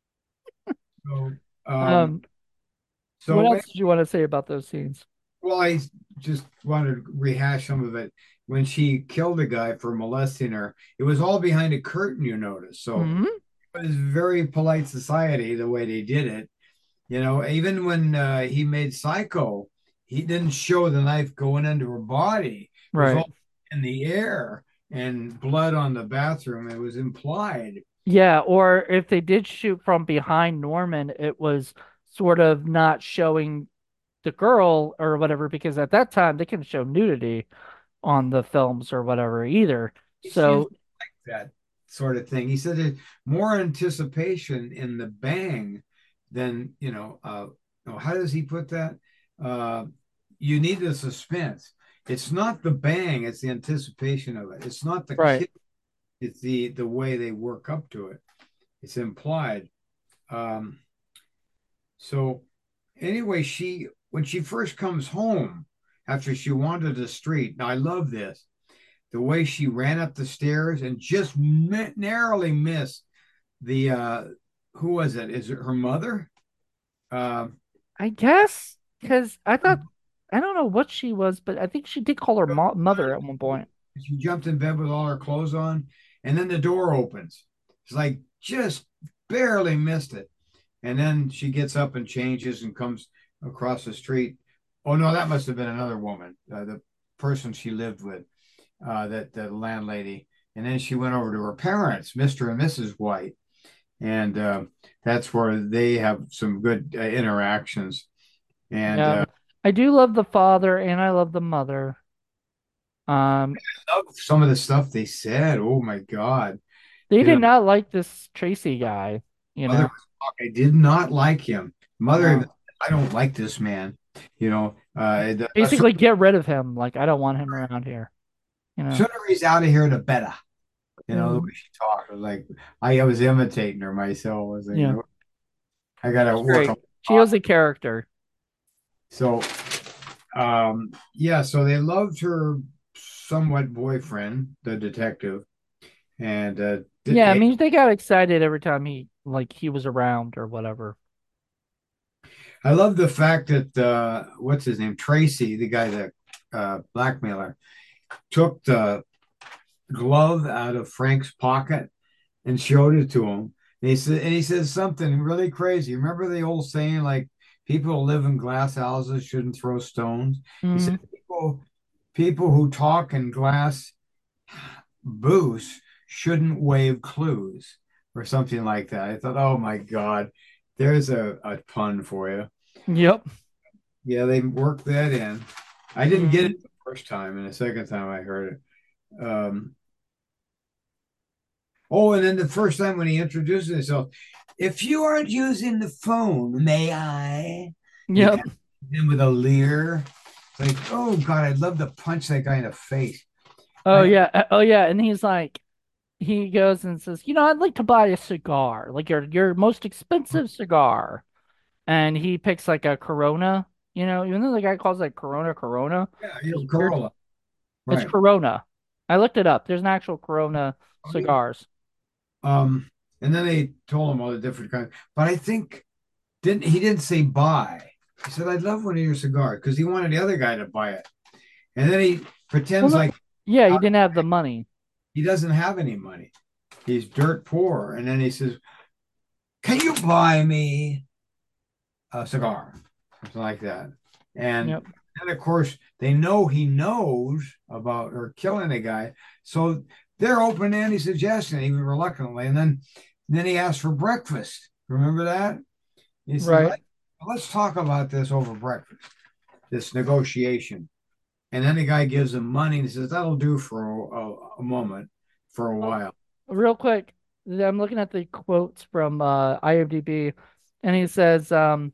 Speaker 2: So,
Speaker 1: Um, what
Speaker 2: so
Speaker 1: else did you want to say about those scenes?
Speaker 2: well, I just wanted to rehash some of it. When she killed a guy for molesting her, it was all behind a curtain, you notice. So
Speaker 1: Hmm.
Speaker 2: it was very polite society the way they did it. Even when he made Psycho, he didn't show the knife going into her body. It was
Speaker 1: Right.
Speaker 2: all in the air and blood on the bathroom. It was implied.
Speaker 1: Yeah, or if they did shoot from behind Norman, it was sort of not showing the girl or whatever, because at that time they couldn't show nudity on the films or whatever either.
Speaker 2: He seems
Speaker 1: So,
Speaker 2: like that sort of thing. He said there's more anticipation in the bang than, how does he put that? Uh, you need the suspense. It's not the bang, it's the anticipation of it. It's not the
Speaker 1: right.
Speaker 2: kill, it's the way they work up to it. It's implied. Um, so anyway, she when she first comes home after she wandered the street. Now I love this the way she ran up the stairs and just narrowly missed the who was it? Is it her mother? Uh,
Speaker 1: I guess because I don't know what she was, but I think she did call her mother at one point.
Speaker 2: she jumped in bed with all her clothes on, and then the door opens. It's like just barely missed it, and then she gets up and changes and comes across the street. Oh no, that must have been another woman, the person she lived with, that the landlady. And then she went over to her parents, Mr. and Mrs. White, and that's where they have some good interactions. And
Speaker 1: Yeah. I do love the father and I love the mother. Um,
Speaker 2: I love some of the stuff they said. Oh my God.
Speaker 1: they
Speaker 2: You know,
Speaker 1: did not like this Tracy guy, you
Speaker 2: mother
Speaker 1: know.
Speaker 2: was I did not like him. Mother even
Speaker 1: No.
Speaker 2: said, I don't like this man. You know,
Speaker 1: Basically get rid of him. Like I don't want him around here, you know.
Speaker 2: sooner he's out of here, the better. You know, the way
Speaker 1: Mm,
Speaker 2: she talked was like I was imitating her myself. I was thinking,
Speaker 1: yeah.
Speaker 2: "Oh, I gotta
Speaker 1: It's
Speaker 2: work on
Speaker 1: great. She was a character.
Speaker 2: so yeah, so they loved her somewhat boyfriend, the detective, and
Speaker 1: Yeah, I mean they got excited every time he was around or whatever.
Speaker 2: I love the fact that what's his name, Tracy, the guy that blackmailer, took the glove out of Frank's pocket and showed it to him. And he says something really crazy. Remember the old saying, like people who live in glass houses shouldn't throw stones. He said
Speaker 1: Hmm.
Speaker 2: people who talk in glass booths shouldn't wave clues or something like that. I thought, oh my God, there's a pun for you.
Speaker 1: Yep.
Speaker 2: Yeah, they worked that in. I didn't get
Speaker 1: Hmm.
Speaker 2: it the first time, and the second time I heard it. Oh, and then the first time when he introduced himself, if you aren't using the phone, may I? He
Speaker 1: Yep.
Speaker 2: asked him with a leer. It's like, oh God, I'd love to punch that guy in the face.
Speaker 1: Oh
Speaker 2: I
Speaker 1: yeah. Oh yeah. And he's like, he goes and says, I'd like to buy a cigar, like your most expensive cigar. And he picks like a Corona, even though the guy calls it Corona Corona,
Speaker 2: yeah,
Speaker 1: which is weird.
Speaker 2: Corolla,
Speaker 1: It's
Speaker 2: right?
Speaker 1: Corona. I looked it up. There's an actual Corona cigars.
Speaker 2: Um, and then they told him all the different kinds. But I think didn't say buy. He said, I'd love one of your cigars because he wanted the other guy to buy it. And then he
Speaker 1: Well,
Speaker 2: pretends
Speaker 1: no,
Speaker 2: like
Speaker 1: yeah, he didn't have the money.
Speaker 2: he doesn't have any money. He's dirt poor. And then he says, can you buy me a cigar? Something like that. And
Speaker 1: Yep.
Speaker 2: then, of course, they know he knows about her killing a guy. So they're open to any suggestion, even reluctantly. And then he asks for breakfast. Remember that? He says,
Speaker 1: Right.
Speaker 2: let's talk about this over breakfast, this negotiation. And then the guy gives him money and he says, that'll do for a moment, for a
Speaker 1: Oh,
Speaker 2: while.
Speaker 1: real quick, I'm looking at the quotes from IMDb, and he says,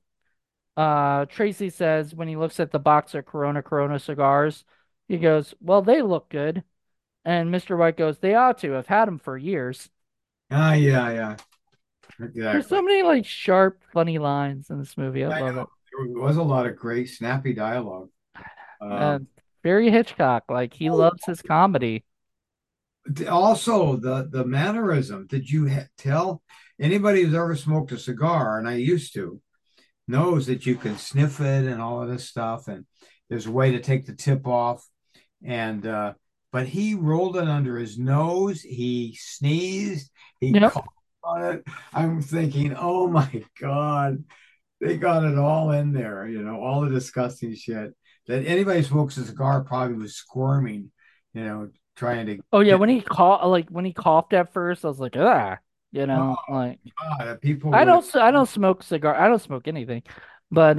Speaker 1: Tracy says when he looks at the box of Corona Corona cigars, he goes, "Well, they look good." And Mr. White goes, "They ought to. I've had them for years."
Speaker 2: Ah, yeah, yeah,
Speaker 1: There's so
Speaker 2: exactly.
Speaker 1: many like sharp, funny lines in this movie. I
Speaker 2: I
Speaker 1: love
Speaker 2: know
Speaker 1: it.
Speaker 2: there was a lot of great, snappy dialogue. Um,
Speaker 1: And very Hitchcock. Like he
Speaker 2: oh,
Speaker 1: loves his comedy.
Speaker 2: also the mannerism. Did you tell anybody who's ever smoked a cigar, and I used to, knows that you can sniff it and all of this stuff, and there's a way to take the tip off. And but he rolled it under his nose. He sneezed. He
Speaker 1: Yep.
Speaker 2: coughed on it. I'm thinking, oh my God, they got it all in there. All the disgusting shit that anybody who smokes a cigar probably was squirming. Trying to
Speaker 1: Oh yeah,
Speaker 2: get.
Speaker 1: when he coughed at first, I was like, ah,
Speaker 2: Oh
Speaker 1: like
Speaker 2: God, people would have.
Speaker 1: I don't smoke cigar. I don't smoke anything, but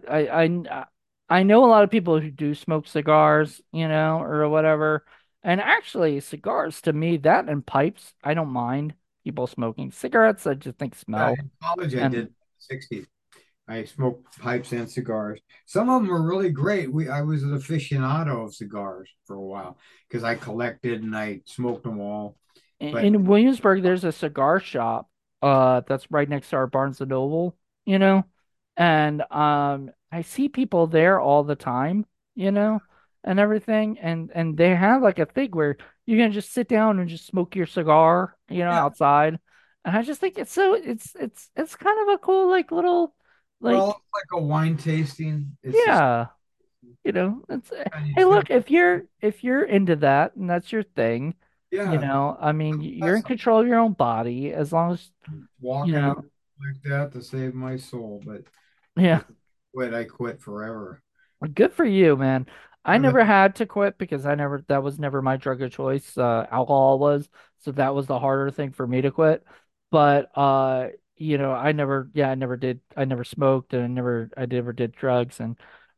Speaker 1: I know a lot of people who do smoke cigars, or whatever. And actually, cigars to me, that and pipes, I don't mind people smoking. Cigarettes, I just think smell.
Speaker 2: In college, I
Speaker 1: And
Speaker 2: did 60. I smoked pipes and cigars. Some of them were really great. I was an aficionado of cigars for a while because I collected and I smoked them all. But
Speaker 1: in Williamsburg, there's a cigar shop, that's right next to our Barnes and Noble, and I see people there all the time, you know, and everything, and they have like a thing where you can just sit down and just smoke your cigar,
Speaker 2: yeah,
Speaker 1: outside, and I just think it's kind of a cool like little
Speaker 2: well,
Speaker 1: like
Speaker 2: it's like a wine tasting. It's just
Speaker 1: yeah, it's
Speaker 2: and you
Speaker 1: hey,
Speaker 2: just gotta
Speaker 1: look, if you're into that and that's your thing,
Speaker 2: yeah.
Speaker 1: I mean, you're in
Speaker 2: That's
Speaker 1: control of your own body as long as, you
Speaker 2: walking
Speaker 1: know,
Speaker 2: like that to save my soul. But
Speaker 1: yeah,
Speaker 2: if I quit forever.
Speaker 1: good for you, man. I
Speaker 2: And the,
Speaker 1: never had to quit because that was never my drug of choice. Alcohol was, so that was the harder thing for me to quit. But I never smoked and I never did drugs and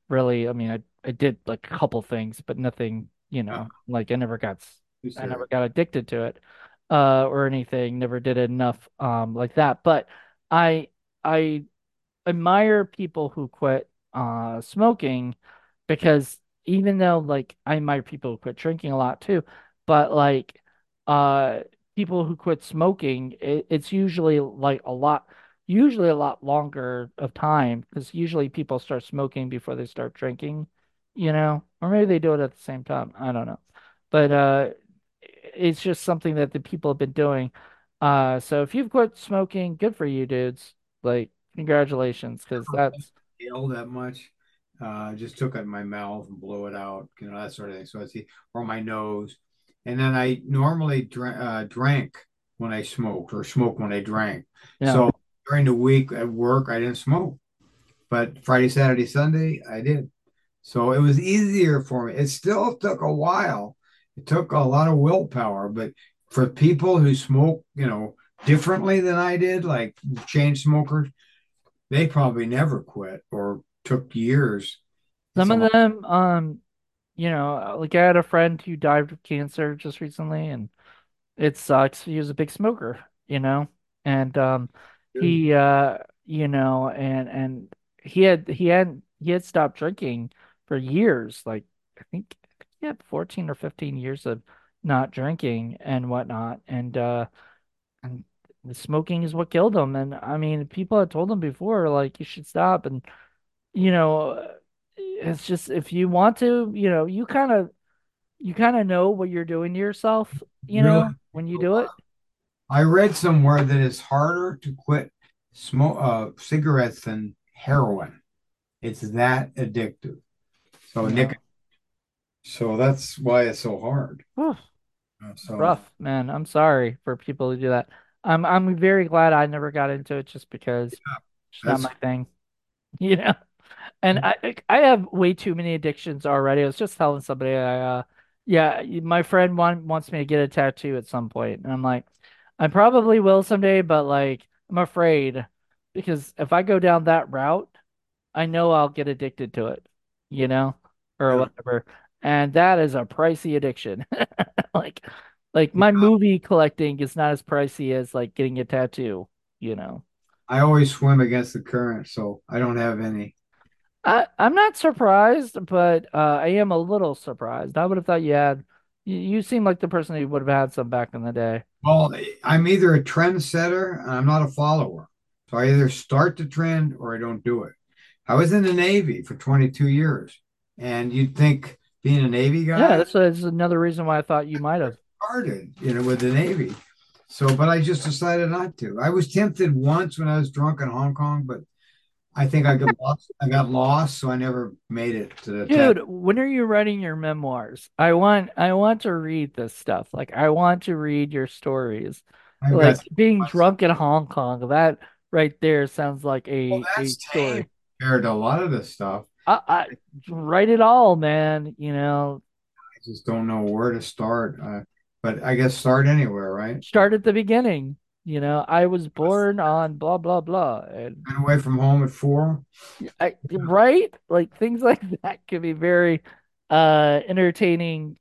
Speaker 1: really. I mean, I did like a couple things, but nothing,
Speaker 2: Uh,
Speaker 1: like
Speaker 2: too
Speaker 1: I never
Speaker 2: serious.
Speaker 1: got addicted to it, or anything. Never did it enough, like that. But I I admire people who quit smoking because even though like I admire people who quit drinking a lot too, but like uh people who quit smoking, it's usually a lot longer of time because usually people start smoking before they start drinking, or maybe they do it at the same time. I don't know. But it's just something that the people have been doing. So if you've quit smoking, good for you, dudes. Like, congratulations, because that's
Speaker 2: Inhale that much. Just took it in my mouth and blow it out, that sort of thing. So I see, or my nose. And then I normally drank when I smoked or smoked when I drank.
Speaker 1: yeah.
Speaker 2: So during the week at work, I didn't smoke. But Friday, Saturday, Sunday, I did. So it was easier for me. It still took a while. It took a lot of willpower, but for people who smoke, differently than I did, like chain smokers, they probably never quit or took years. It's
Speaker 1: Some
Speaker 2: a
Speaker 1: of
Speaker 2: lot.
Speaker 1: them, like I had a friend who died of cancer just recently, and it sucks. He was a big smoker, and he and he had stopped drinking for years. Like I think he had 14 or 15 years of not drinking and whatnot, and the smoking is what killed him. And I mean, people had told him before, like you should stop, and you know, it's just if you want to, you kind of know what you're doing to yourself,
Speaker 2: Really?
Speaker 1: when you do it.
Speaker 2: I read somewhere that it's harder to quit cigarettes than heroin. It's that addictive. So
Speaker 1: Yeah.
Speaker 2: so that's why it's so hard.
Speaker 1: Whew,
Speaker 2: So
Speaker 1: rough, man. I'm sorry for people who do that. I'm very glad I never got into it just because it's not
Speaker 2: that's
Speaker 1: my thing, you know. And I have way too many addictions already. I was just telling somebody yeah, my friend wants me to get a tattoo at some point, and I'm like, I probably will someday, but like I'm afraid because if I go down that route, I know I'll get addicted to it, you know, or
Speaker 2: yeah.
Speaker 1: whatever. And that is a pricey addiction. Like
Speaker 2: Yeah.
Speaker 1: my movie collecting is not as pricey as like getting a tattoo, you know.
Speaker 2: I always swim against the current, so I don't have any.
Speaker 1: I'm not surprised, but I am a little surprised. I would have thought you seem like the person who would have had some back in the day.
Speaker 2: Well, I'm either a trendsetter and I'm not a follower. So I either start the trend or I don't do it. I was in the Navy for 22 years, and you'd think being a Navy
Speaker 1: Yeah,
Speaker 2: guy
Speaker 1: that's another reason why I thought you might have.
Speaker 2: started, with the Navy. So, but I just decided not to. I was tempted once when I was drunk in Hong Kong, but I think I got lost. I got lost, so I never made it to the test.
Speaker 1: Dude, when are you writing your memoirs? I want to read this stuff. Like I want to read your stories.
Speaker 2: I've got
Speaker 1: Like being drunk in Hong Kong, that right there sounds like
Speaker 2: well,
Speaker 1: a
Speaker 2: that's tame
Speaker 1: story.
Speaker 2: compared to a lot of this stuff.
Speaker 1: I write it all, man.
Speaker 2: I just don't know where to start. But I guess start anywhere, right?
Speaker 1: Start at the beginning. I was born on blah blah blah, and
Speaker 2: Ran away from home at 4.
Speaker 1: right, like things like that could be very entertaining.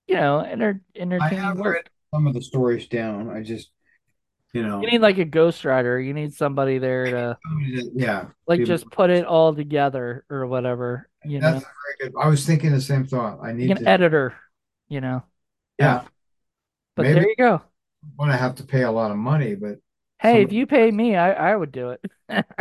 Speaker 2: I
Speaker 1: Entertaining
Speaker 2: have written
Speaker 1: work.
Speaker 2: some of the stories down. I just, you
Speaker 1: You
Speaker 2: know,
Speaker 1: need like a ghostwriter. You need somebody there to
Speaker 2: yeah,
Speaker 1: like
Speaker 2: people.
Speaker 1: just put it all together or whatever.
Speaker 2: That's a very good. I was thinking the same thought. I
Speaker 1: Like
Speaker 2: need
Speaker 1: an
Speaker 2: to,
Speaker 1: editor. You know. Yeah.
Speaker 2: yeah,
Speaker 1: But
Speaker 2: maybe
Speaker 1: there you go.
Speaker 2: I'm gonna have to pay a lot of money, but
Speaker 1: Hey,
Speaker 2: some,
Speaker 1: if you pay me, I would do it.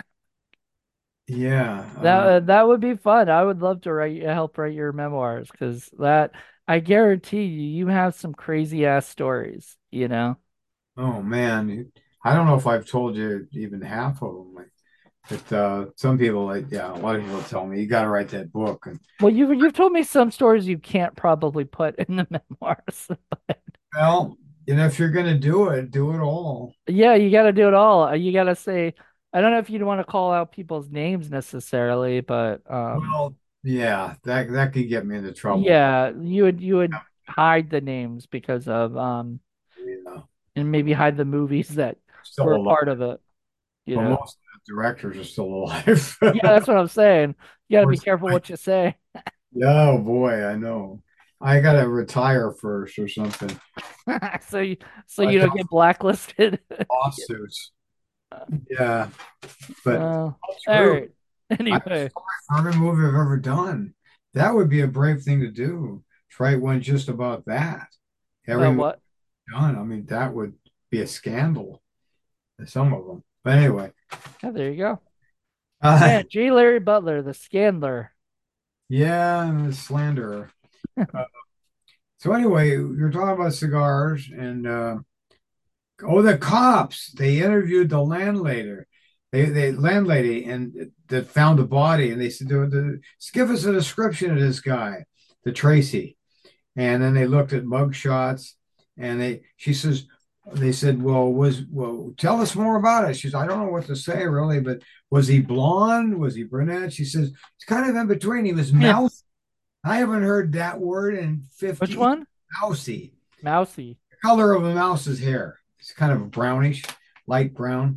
Speaker 2: yeah,
Speaker 1: That would be fun. I would love to help write your memoirs because that I guarantee you have some crazy ass stories, you know.
Speaker 2: oh man, I don't know if I've told you even half of them. But some people, like, yeah, a lot of people tell me you got to write that book, and
Speaker 1: Well, you've told me some stories you can't probably put in the memoirs.
Speaker 2: well, if you're gonna do it all.
Speaker 1: Yeah, you got to do it all. You got to say, I don't know if you'd want to call out people's names necessarily, but
Speaker 2: Well, yeah, that could get me into trouble.
Speaker 1: yeah, you would hide the names because of
Speaker 2: Yeah,
Speaker 1: and maybe hide the movies that
Speaker 2: still
Speaker 1: were a
Speaker 2: alive,
Speaker 1: part of it, you
Speaker 2: but
Speaker 1: know.
Speaker 2: directors are still alive.
Speaker 1: Yeah, that's what I'm saying. You got to be
Speaker 2: Course.
Speaker 1: careful what you say.
Speaker 2: Oh boy, I know. I gotta retire first or something.
Speaker 1: so you so
Speaker 2: I
Speaker 1: you don't
Speaker 2: got
Speaker 1: get blacklisted.
Speaker 2: lawsuits. Yeah, but
Speaker 1: All
Speaker 2: true.
Speaker 1: right.
Speaker 2: I
Speaker 1: Anyway,
Speaker 2: Harder movie I've ever done. That would be a brave thing to do. Try one just about that. Every
Speaker 1: about
Speaker 2: movie
Speaker 1: what?
Speaker 2: done. I mean, that would be a scandal. Some of them. But anyway,
Speaker 1: Oh, there you go.
Speaker 2: uh,
Speaker 1: Man, J. Larry Butler, the Scandler.
Speaker 2: yeah, I'm a slanderer. Uh, so anyway, you're talking about cigars and oh, the cops. They interviewed the landlady. They landlady and that found the body, and they said, "Give us a description of this guy, the Tracy." And then they looked at mug shots, and she says, they said, tell us more about it. She says, I don't know what to say really, but was he blonde? Was he brunette? She says, it's kind of in between. He was
Speaker 1: Yeah.
Speaker 2: mouse. I haven't heard that word in
Speaker 1: Which
Speaker 2: 50
Speaker 1: one?
Speaker 2: mousy.
Speaker 1: Mousy.
Speaker 2: The color of a mouse's hair. It's kind of brownish, light brown.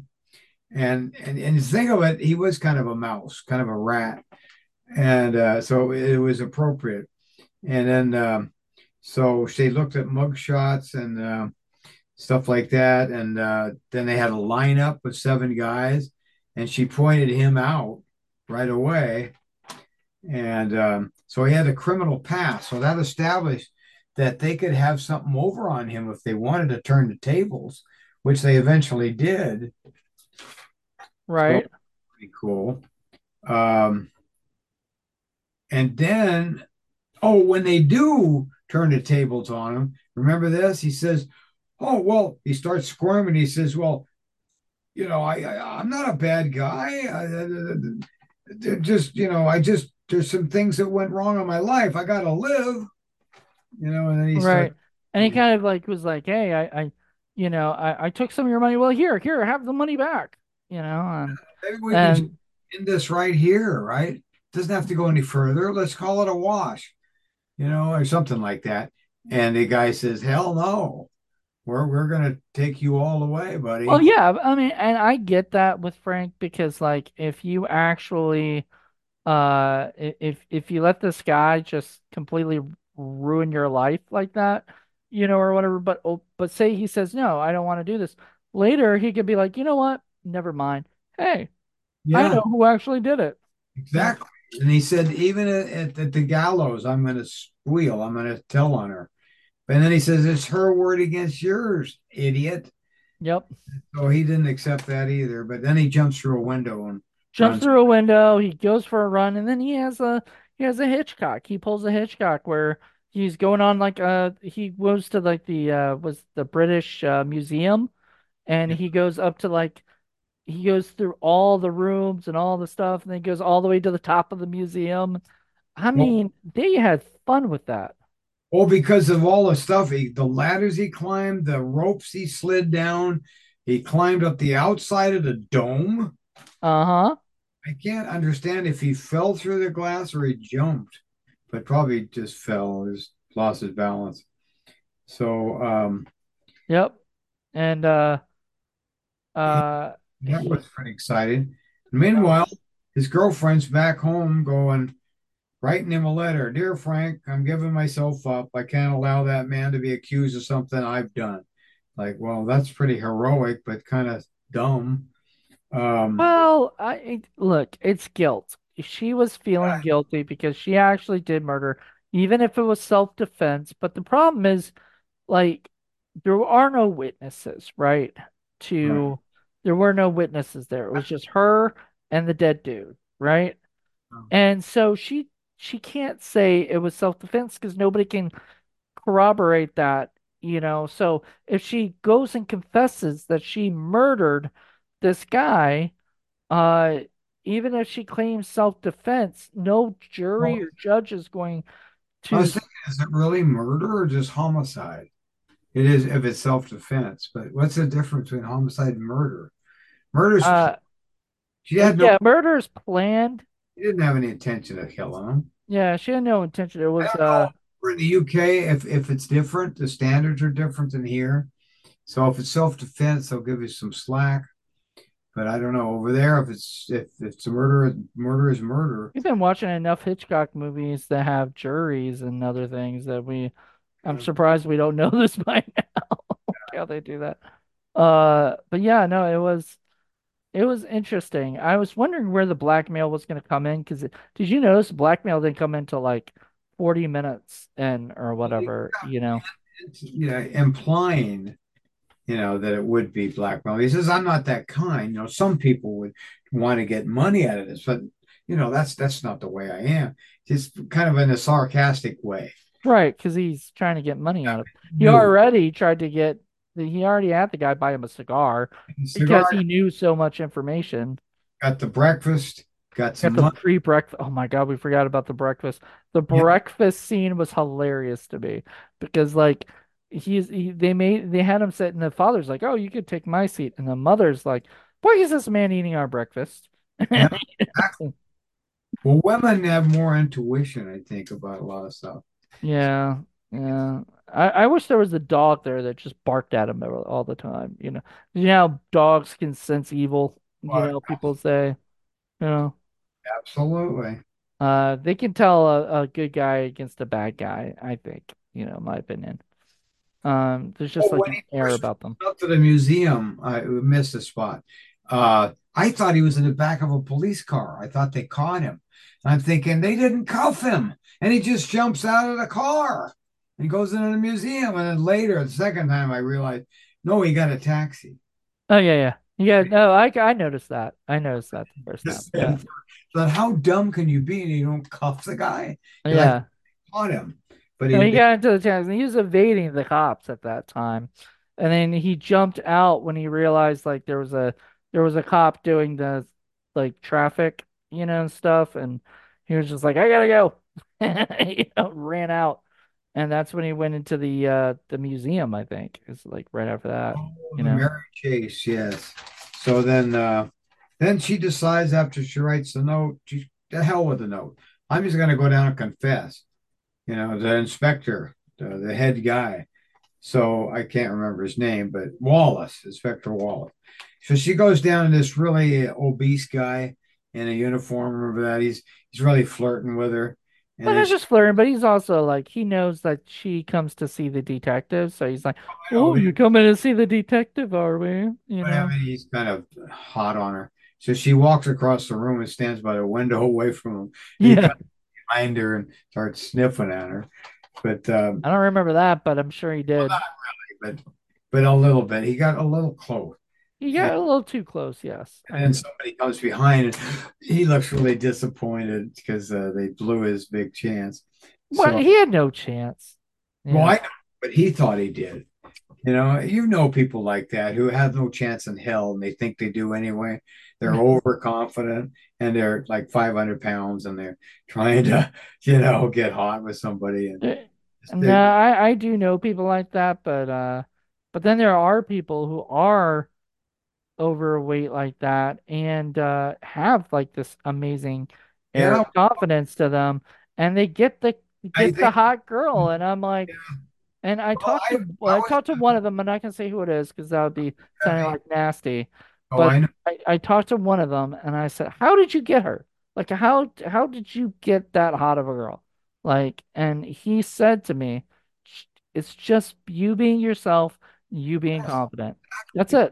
Speaker 2: And think of it, he was kind of a mouse, kind of a rat. And so it was appropriate. And then so she looked at mug shots and stuff like that. And then they had a lineup of 7 guys, and she pointed him out right away. And so he had a criminal past. So that established that they could have something over on him if they wanted to turn the tables, which they eventually did. So
Speaker 1: Right.
Speaker 2: pretty cool. Um, and then, oh, when they do turn the tables on him, remember this? He says, "Oh, well," he starts squirming. He says, "Well, I'm not a bad guy. Just, I just there's some things that went wrong in my life. I got to live." And then he starts.
Speaker 1: Right. And he kind of like was like, "Hey, I took some of your money. Well, here, have the money back."
Speaker 2: Maybe we can just
Speaker 1: And
Speaker 2: end this right here, right? Doesn't have to go any further. Let's call it a wash, or something like that. And the guy says, "Hell no. We're gonna take you all the way,
Speaker 1: well,
Speaker 2: buddy."
Speaker 1: yeah, I mean, and I get that with Frank because like if you actually if you let this guy just completely ruin your life like that, or whatever, but say he says, "No, I don't want to do this." Later, he could be like, "You know what? Never mind. Hey, I
Speaker 2: Yeah,
Speaker 1: know who actually did it." You know?
Speaker 2: exactly. And he said, even at the gallows, I'm going to squeal. I'm going to tell on her. And then he says, it's her word against yours, idiot.
Speaker 1: Yep.
Speaker 2: So he didn't accept that either. But then he jumps through a window and
Speaker 1: Jumps
Speaker 2: runs.
Speaker 1: through a window, he goes for a run, and then he has a Hitchcock. He pulls a Hitchcock where he's going on like he goes to like the British Museum, and
Speaker 2: Yeah.
Speaker 1: he goes through all the rooms and all the stuff, and then he goes all the way to the top of the museum. I
Speaker 2: Well,
Speaker 1: mean, they had fun with that.
Speaker 2: because of all the stuff, the ladders he climbed, the ropes he slid down, he climbed up the outside of the dome.
Speaker 1: Uh-huh.
Speaker 2: I can't understand if he fell through the glass or he jumped, but probably just fell, just lost his balance. So
Speaker 1: Yep. And uh
Speaker 2: that
Speaker 1: he
Speaker 2: was pretty exciting.
Speaker 1: that was
Speaker 2: Meanwhile, his girlfriend's back home going, writing him a letter. Dear Frank, I'm giving myself up. I can't allow that man to be accused of something I've done. Like, well, that's pretty heroic, but kind of dumb. Um,
Speaker 1: Well, look, it's guilt. She was feeling guilty because she actually did murder, even if it was self-defense. But the problem is, like, there are no witnesses, right?
Speaker 2: right.
Speaker 1: To There were no witnesses there. It was just her and the dead dude, right? And so she can't say it was self-defense because nobody can corroborate that. So if she goes and confesses that she murdered this guy, uh, even if she claims self-defense, no jury
Speaker 2: Well,
Speaker 1: or judge is going
Speaker 2: I
Speaker 1: to.
Speaker 2: was thinking, is it really murder or just homicide? It is if it's self-defense, but what's the difference between homicide and murder? Murder's
Speaker 1: Uh,
Speaker 2: she had no,
Speaker 1: yeah, murder is planned.
Speaker 2: she didn't have any intention of killing him.
Speaker 1: Yeah, she had no intention. It
Speaker 2: I
Speaker 1: was
Speaker 2: don't know. We're in the UK, if it's different, the standards are different than here. So if it's self-defense, they'll give you some slack. But I don't know over there if it's a murder, murder is murder.
Speaker 1: We've been watching enough Hitchcock movies that have juries and other things that I'm
Speaker 2: Uh,
Speaker 1: surprised we don't know this by now. How they do that. But yeah, no, it was interesting. I was wondering where the blackmail was going to come in because did you notice blackmail didn't come into like 40 minutes in or whatever, you know?
Speaker 2: implying, that it would be blackmail. He says, "I'm not that kind." Some people would want to get money out of this, but that's not the way I am. Just kind of in a sarcastic way.
Speaker 1: Right, because he's trying to get money out of it. He
Speaker 2: New
Speaker 1: already tried to get he already had the guy buy him a cigar because
Speaker 2: cigar,
Speaker 1: he knew so much information.
Speaker 2: got the breakfast, got some
Speaker 1: Got the
Speaker 2: money.
Speaker 1: pre-breakfast. Oh my God, we forgot about the breakfast. The
Speaker 2: Yeah,
Speaker 1: breakfast scene was hilarious to me because like they had him sit and the father's like, "Oh, you could take my seat." And the mother's like, "Why is this man eating our breakfast?"
Speaker 2: yeah. Well, women have more intuition, I think, about a lot of stuff.
Speaker 1: Yeah, yeah. I wish there was a dog there that just barked at him all the time, you know. You know how dogs can sense evil,
Speaker 2: But
Speaker 1: people say, you know.
Speaker 2: absolutely.
Speaker 1: They can tell a good guy against a bad guy, I think, in my opinion. There's just
Speaker 2: Well,
Speaker 1: like
Speaker 2: when
Speaker 1: an
Speaker 2: he
Speaker 1: air
Speaker 2: first
Speaker 1: about them.
Speaker 2: went up to the museum, I missed a spot. I thought he was in the back of a police car. I thought they caught him. I'm thinking they didn't cuff him, and he just jumps out of the car and goes into the museum. And then later, the second time, I realized, no, he got a taxi.
Speaker 1: Oh yeah, yeah. Yeah, no, I noticed that. I noticed that the first time.
Speaker 2: Just
Speaker 1: Yeah.
Speaker 2: then, but how dumb can you be and you don't cuff the guy? Because I
Speaker 1: Yeah.
Speaker 2: caught him, but
Speaker 1: No, he
Speaker 2: he
Speaker 1: got into the taxi. He was evading the cops at that time, and then he jumped out when he realized like there was a cop doing the like traffic, and stuff, and he was just like, "I gotta go," ran out, and that's when he went into the museum. I think it's like right after that,
Speaker 2: oh,
Speaker 1: you
Speaker 2: the
Speaker 1: know.
Speaker 2: Mary Chase, yes. So then she decides after she writes the note, the hell with the note. I'm just going to go down and confess. The inspector, the head guy. So I can't remember his name, but Wallace, Inspector Wallace. So she goes down to this really obese guy in a uniform. Remember that he's really flirting with her, and
Speaker 1: But
Speaker 2: then
Speaker 1: not
Speaker 2: she,
Speaker 1: just flirting, but he's also like he knows that she comes to see the detective, so he's like,
Speaker 2: oh,
Speaker 1: "Oh, you're coming to see the detective, are we?" You know?
Speaker 2: he's kind of hot on her. So she walks across the room and stands by the window away from him. He
Speaker 1: Yeah.
Speaker 2: comes behind her and starts sniffing at her. But
Speaker 1: I don't remember that, but I'm sure he did.
Speaker 2: but but a little bit. He got a little close.
Speaker 1: He
Speaker 2: And
Speaker 1: got a little too close, yes. I
Speaker 2: then
Speaker 1: agree.
Speaker 2: somebody comes behind and he looks really disappointed because they blew his big chance.
Speaker 1: Well,
Speaker 2: So,
Speaker 1: he had no chance.
Speaker 2: well,
Speaker 1: Yeah.
Speaker 2: I know, but he thought he did. You know people like that who have no chance in hell and they think they do anyway. They're overconfident and they're like 500 pounds and they're trying to, get hot with somebody and
Speaker 1: No,
Speaker 2: they,
Speaker 1: I do know people like that, but then there are people who are overweight like that and have like this amazing air
Speaker 2: yeah,
Speaker 1: of confidence to them, and they
Speaker 2: I
Speaker 1: get the
Speaker 2: think,
Speaker 1: hot girl, and I'm like, and
Speaker 2: well,
Speaker 1: I talked to one of them, and I can say who it is because that would be sounding
Speaker 2: I,
Speaker 1: like nasty,
Speaker 2: oh,
Speaker 1: but
Speaker 2: I know.
Speaker 1: I talked to one of them, and I said, "How did you get her? Like, how did you get that hot of a girl?" Like, and he said to me, "It's just you being yourself, you being confident. That's it.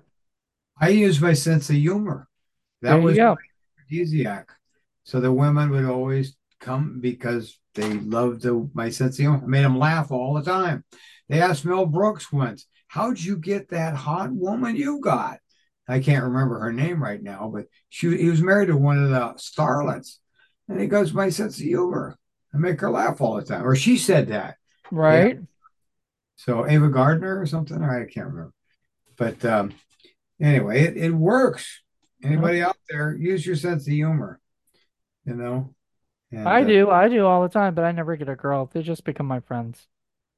Speaker 2: I use my sense of humor.
Speaker 1: There
Speaker 2: That
Speaker 1: you
Speaker 2: was
Speaker 1: go."
Speaker 2: aphrodisiac. So the women would always come because they loved my sense of humor. I made them laugh all the time. They asked Mel Brooks once, "How'd you get that hot woman you got?" I can't remember her name right now, but he was married to one of the starlets. And he goes, "My sense of humor. I make her laugh all the time." Or she said that. Yeah.
Speaker 1: Right?
Speaker 2: So Ava Gardner or something, or I can't remember. But anyway, it works.
Speaker 1: Yep.
Speaker 2: Anybody out there, use your sense of humor, you know? And
Speaker 1: I do all the time, but I never get a girl. They just become my friends.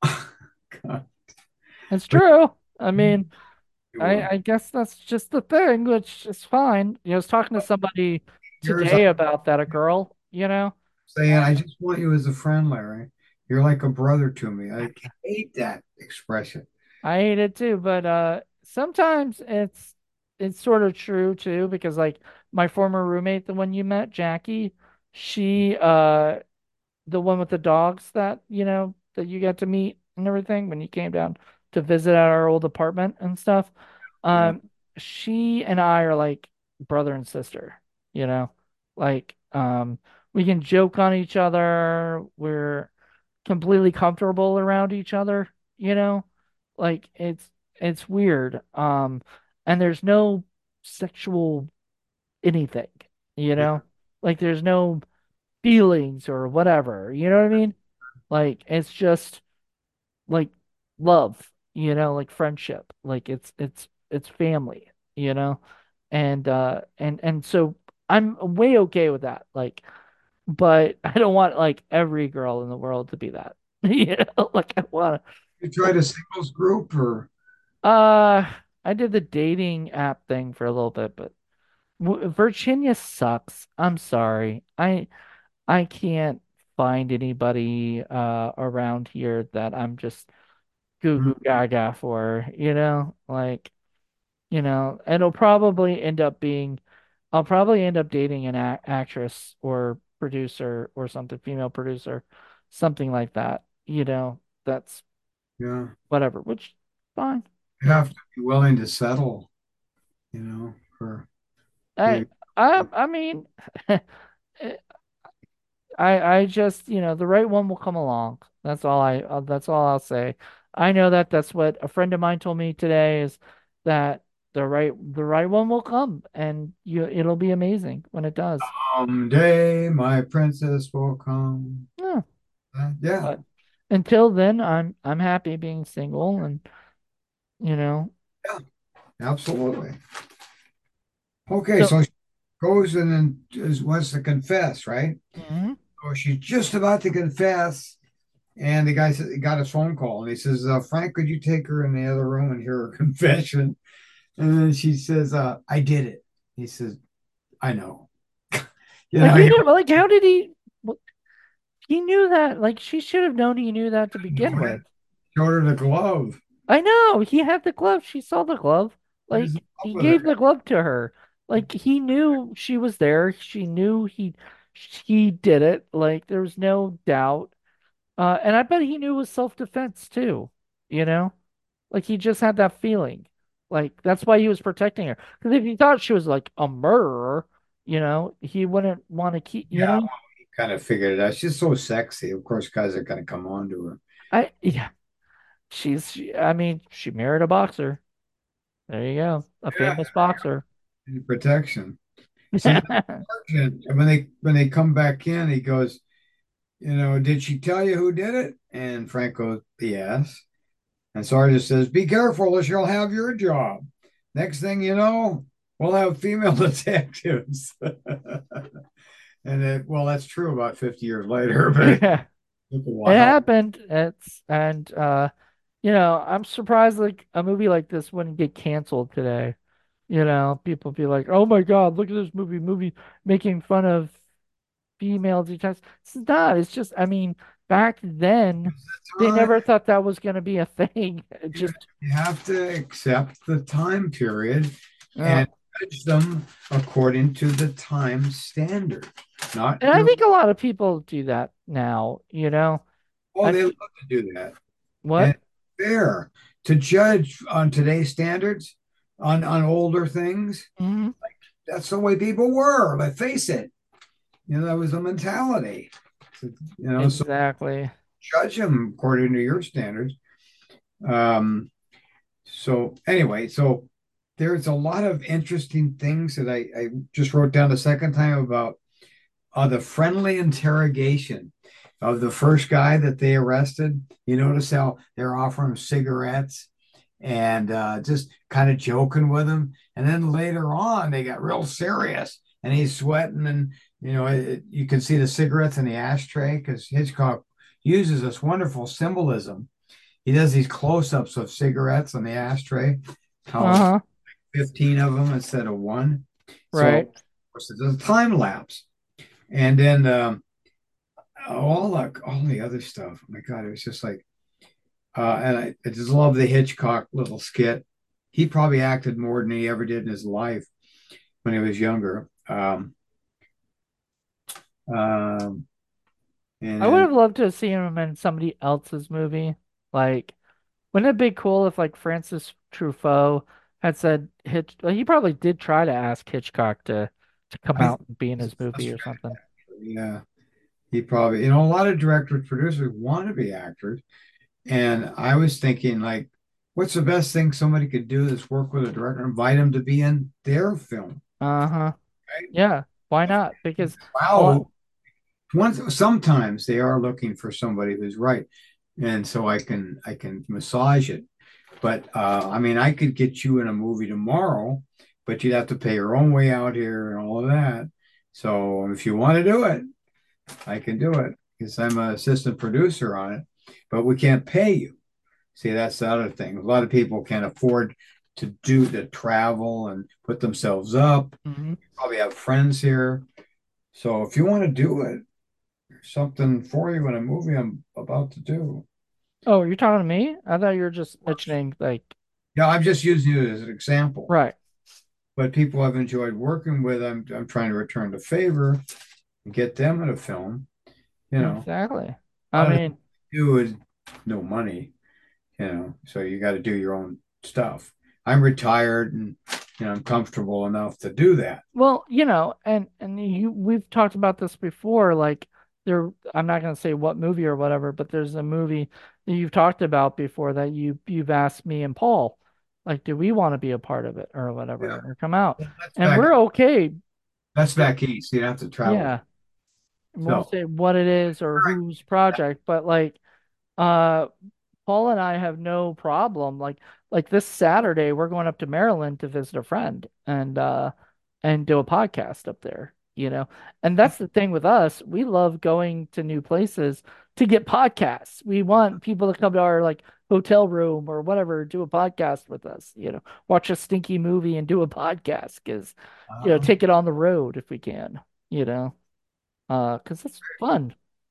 Speaker 2: God,
Speaker 1: It's
Speaker 2: but
Speaker 1: true. I mean,
Speaker 2: you,
Speaker 1: I guess that's just the thing, which is fine. I was talking to somebody
Speaker 2: here's
Speaker 1: today about that, a girl,
Speaker 2: saying,
Speaker 1: and
Speaker 2: I just want you as a friend, Larry. You're like a brother to me. I hate that expression.
Speaker 1: I hate it too, but sometimes it's sort of true too, because like my former roommate, the one you met, Jackie, she the one with the dogs that, that you got to meet and everything when you came down to visit at our old apartment and stuff.
Speaker 2: Yeah.
Speaker 1: Um, she and I are like brother and sister, you know, like, we can joke on each other. We're completely comfortable around each other, you know, like it's weird. And there's no sexual anything, you
Speaker 2: Yeah.
Speaker 1: know, like there's no feelings or whatever. You know what I mean? Like it's just like love, like friendship. Like it's family, you know? And so I'm way okay with that. Like, but I don't want like every girl in the world to be that. Like I want
Speaker 2: You
Speaker 1: to
Speaker 2: tried a singles group or
Speaker 1: I did the dating app thing for a little bit, but Virginia sucks. I'm sorry. I can't find anybody around here that I'm just goo
Speaker 2: hmm,
Speaker 1: goo gaga for, like, it'll probably end up being I'll probably end up dating an actress or producer or something, female producer, something like that, that's
Speaker 2: yeah.
Speaker 1: whatever, which fine,
Speaker 2: You have to be willing to settle, for
Speaker 1: I
Speaker 2: the
Speaker 1: I mean I just, the right one will come along. That's all I'll say. I know that that's what a friend of mine told me today is that the right one will come and it'll be amazing when it does.
Speaker 2: someday my princess will come.
Speaker 1: Yeah,
Speaker 2: Yeah,
Speaker 1: but until then, I'm happy being single and, you know.
Speaker 2: yeah, absolutely. Okay,
Speaker 1: So,
Speaker 2: so she goes and then wants to confess, right?
Speaker 1: mhm.
Speaker 2: So she's just about to confess, and the guy said he got a phone call, and he says, "Frank, could you take her in the other room and hear her confession?" And then she says, "I did it." He says, "I know." You
Speaker 1: Like
Speaker 2: know,
Speaker 1: he
Speaker 2: he
Speaker 1: knew, like how did he? He knew that. Like she should have known he knew that to begin
Speaker 2: went,
Speaker 1: with.
Speaker 2: showed her the glove.
Speaker 1: I know he had the glove. She saw the glove.
Speaker 2: He was
Speaker 1: Like
Speaker 2: in love
Speaker 1: he
Speaker 2: with her.
Speaker 1: gave the glove to her. Like he knew she was there. She knew he did it. Like there was no doubt. And I bet he knew it was self-defense too. You know, like he just had that feeling. Like that's why he was protecting her. Because if he thought she was like a murderer, he wouldn't want to keep.
Speaker 2: Yeah, well, he kind of figured it out. She's so sexy. Of course, guys are going to come on to her.
Speaker 1: Yeah. I mean, she married a boxer. There you go, a
Speaker 2: Yeah,
Speaker 1: famous boxer.
Speaker 2: protection. So the sergeant, when they come back in, he goes, did she tell you who did it? And Frank goes, yes. And Sergeant says, be careful or she'll have your job. Next thing you know, we'll have female detectives. Well, that's true about 50 years later, but it
Speaker 1: Yeah,
Speaker 2: took a
Speaker 1: it
Speaker 2: while.
Speaker 1: happened. I'm surprised like a movie like this wouldn't get canceled today. People be like, "Oh my God, look at this movie making fun of female detectives." It's not. It's just, I mean, back then they
Speaker 2: Time,
Speaker 1: never thought that was going to be a thing. It
Speaker 2: you
Speaker 1: just,
Speaker 2: you have to accept the time period
Speaker 1: uh,
Speaker 2: and judge them according to the time standard, not
Speaker 1: and I
Speaker 2: your,
Speaker 1: think a lot of people do that now.
Speaker 2: oh,
Speaker 1: I
Speaker 2: they love to do that. And
Speaker 1: what?
Speaker 2: fair to judge on today's standards on older things.
Speaker 1: Hmm.
Speaker 2: That's the way people were. Let's face it. That was the mentality. So
Speaker 1: Exactly.
Speaker 2: judge them according to your standards. Um, so anyway, so there's a lot of interesting things that I just wrote down the second time about the friendly interrogation of the first guy that they arrested. You notice how they're offering him cigarettes and just kind of joking with him. And then later on, they got real serious and he's sweating. And, you can see the cigarettes in the ashtray because Hitchcock uses this wonderful symbolism. He does these close ups of cigarettes on the ashtray, how
Speaker 1: Uh-huh.
Speaker 2: 15 of them instead of one. So, of
Speaker 1: Right.
Speaker 2: course, it's a time lapse. And then all the other stuff. Oh my God, it was just like, and I just love the Hitchcock little skit he probably acted more than he ever did in his life when he was younger. Um,
Speaker 1: I would
Speaker 2: and
Speaker 1: have loved to see him in somebody else's movie. Like, wouldn't it be cool if like Francis Truffaut had said Hitch? Well, he probably did try to ask Hitchcock to come
Speaker 2: I think
Speaker 1: out and be in
Speaker 2: he's
Speaker 1: his movie or
Speaker 2: frustrated.
Speaker 1: something.
Speaker 2: Yeah, he probably, a lot of directors, producers want to be actors. And I was thinking, like, what's the best thing somebody could do is work with a director, invite him to be in their film,
Speaker 1: Uh-huh.
Speaker 2: right?
Speaker 1: Yeah. Why not? Because a lot.
Speaker 2: Wow. Sometimes they are looking for somebody who's right. And so I can massage it. But I mean, I could get you in a movie tomorrow, but you'd have to pay your own way out here and all of that. So if you want to do it, I can do it because I'm an assistant producer on it, but we can't pay you. See, that's the other thing. A lot of people can't afford to do the travel and put themselves up.
Speaker 1: Mhm.
Speaker 2: Probably have friends here. So if you want to do it, there's something for you in a movie I'm about to do.
Speaker 1: Oh, you're talking to me? I thought you were just mentioning like
Speaker 2: Yeah, I'm just using you as an example.
Speaker 1: right.
Speaker 2: But people I've enjoyed working with, I'm trying to return the favor and get them in a film.
Speaker 1: Exactly.
Speaker 2: A
Speaker 1: I
Speaker 2: lot of
Speaker 1: mean,
Speaker 2: you do is no money, so you got to do your own stuff. I'm retired and I'm comfortable enough to do that.
Speaker 1: well, and we've talked about this before, like there I'm not gonna say what movie or whatever, but there's a movie that you've talked about before that you've asked me and Paul, like, do we want to be a part of it or
Speaker 2: Yeah,
Speaker 1: whatever, or come out?
Speaker 2: that's
Speaker 1: And
Speaker 2: back
Speaker 1: we're okay.
Speaker 2: that's back east. You don't have to travel.
Speaker 1: Yeah. We won't
Speaker 2: So
Speaker 1: say what it is or whose project, but like uh Paul and I have no problem. Like this Saturday, we're going up to Maryland to visit a friend and do a podcast up there, you know. And that's the thing with us. We love going to new places to get podcasts. We want people to come to our like hotel room or whatever, do a podcast with us, watch a stinky movie and do a podcast because,
Speaker 2: uh,
Speaker 1: take it on the road if we can, because it's fun,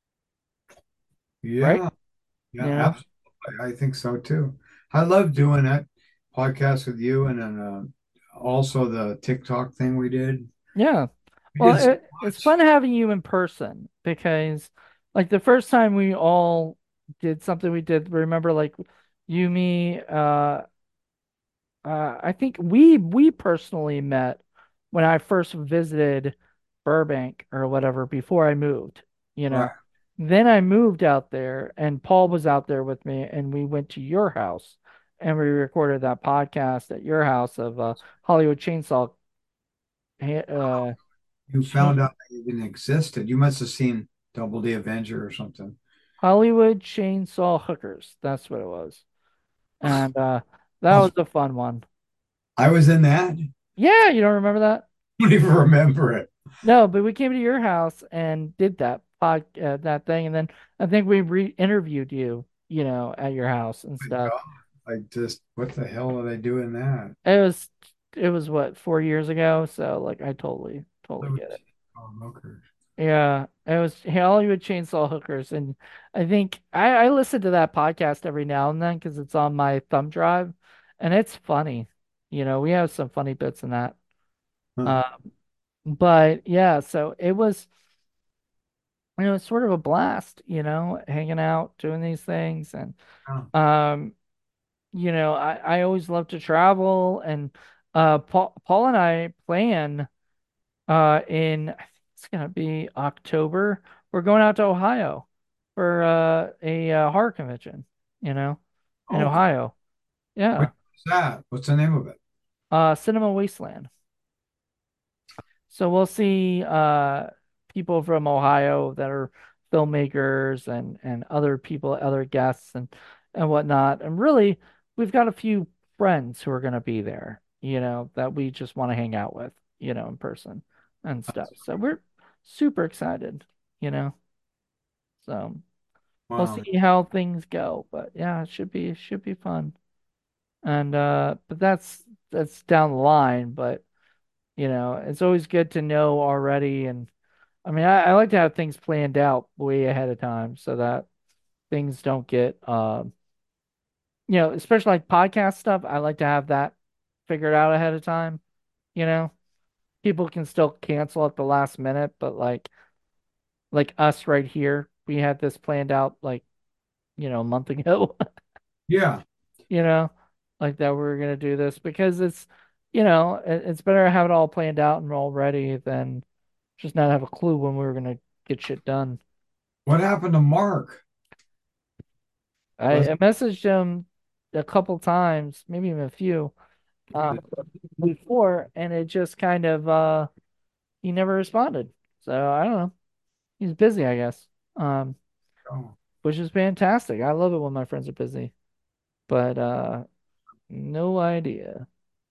Speaker 1: right?
Speaker 2: yeah,
Speaker 1: You
Speaker 2: yeah,
Speaker 1: know?
Speaker 2: absolutely. I think so too. I love doing that podcast with you, and then also the TikTok thing we did.
Speaker 1: Yeah.
Speaker 2: We
Speaker 1: Well,
Speaker 2: did so
Speaker 1: it's
Speaker 2: much.
Speaker 1: fun having you in person because, like, the first time we all did something we did, remember, like, you, me, I think we personally met when I first visited Burbank or whatever before I moved, you
Speaker 2: Right.
Speaker 1: know. Then I moved out there and Paul was out there with me and we went to your house and we recorded that podcast at your house of Hollywood Chainsaw uh
Speaker 2: You found out that you didn't existed. You must have seen Double the Avenger or something.
Speaker 1: Hollywood Chainsaw Hookers. That's what it was. And that
Speaker 2: Oh,
Speaker 1: was a fun one.
Speaker 2: I was in that.
Speaker 1: Yeah, you don't remember that?
Speaker 2: I don't even remember it.
Speaker 1: No, but we came to your house and did that thing, and then I think we re-interviewed you, at your house and
Speaker 2: My
Speaker 1: stuff.
Speaker 2: God, what the hell are they doing that?
Speaker 1: It was it was what, 4 years ago, so like I totally get it.
Speaker 2: Oh, lookers.
Speaker 1: Yeah, it was Hollywood Chainsaw Hookers, and I think I listen to that podcast every now and then because it's on my thumb drive, and it's funny. We have some funny bits in that.
Speaker 2: Huh.
Speaker 1: Uh, but yeah, so it was, sort of a blast, hanging out, doing these things, and
Speaker 2: Oh,
Speaker 1: um, I always love to travel, and Paul and I plan in I think it's gonna be October. We're going out to Ohio for a horror convention, in
Speaker 2: oh,
Speaker 1: Ohio.
Speaker 2: what's
Speaker 1: Yeah.
Speaker 2: that? What's the name of it?
Speaker 1: Cinema Wasteland. So we'll see people from Ohio that are filmmakers and other people, other guests and whatnot. And really, we've got a few friends who are going to be there, that we just want to hang out with, in person and stuff. So we're super excited, you know. So we'll
Speaker 2: Wow.
Speaker 1: see how things go, but yeah, it should be fun. And but that's down the line, but it's always good to know already. And I mean, I like to have things planned out way ahead of time so that things don't get, especially like podcast stuff. I like to have that figured out ahead of time, you know? People can still cancel at the last minute, but like us right here, we had this planned out like, a month ago,
Speaker 2: Yeah.
Speaker 1: you know, like that we were gonna do this because it's better to have it all planned out and all ready than just not have a clue when we were gonna get shit done.
Speaker 2: What happened to Mark? Was
Speaker 1: I messaged him a couple times, maybe even a few, uh, before, and it just kind of he never responded. So I don't know. He's busy, I guess. Um,
Speaker 2: oh,
Speaker 1: which is fantastic. I love it when my friends are busy, but no idea.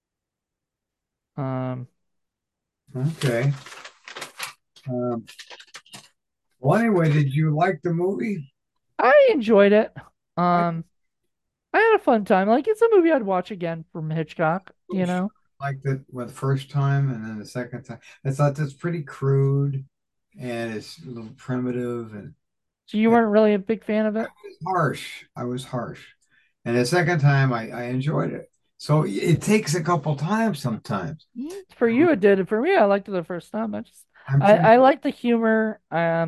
Speaker 1: Um,
Speaker 2: okay. Um, well, anyway, did you like the movie?
Speaker 1: I enjoyed it.
Speaker 2: I
Speaker 1: Um, I had a fun time. Like it's a movie I'd watch again from Hitchcock, you
Speaker 2: sure
Speaker 1: know.
Speaker 2: liked it the first time and then the second time. I thought that's pretty crude and it's a little primitive and
Speaker 1: So you
Speaker 2: yeah,
Speaker 1: weren't really a big fan of it?
Speaker 2: harsh. I was harsh. And the second time I enjoyed it. So it takes a couple times sometimes.
Speaker 1: For you it did. For me, I liked it the first time.
Speaker 2: I'm pretty
Speaker 1: I like the humor.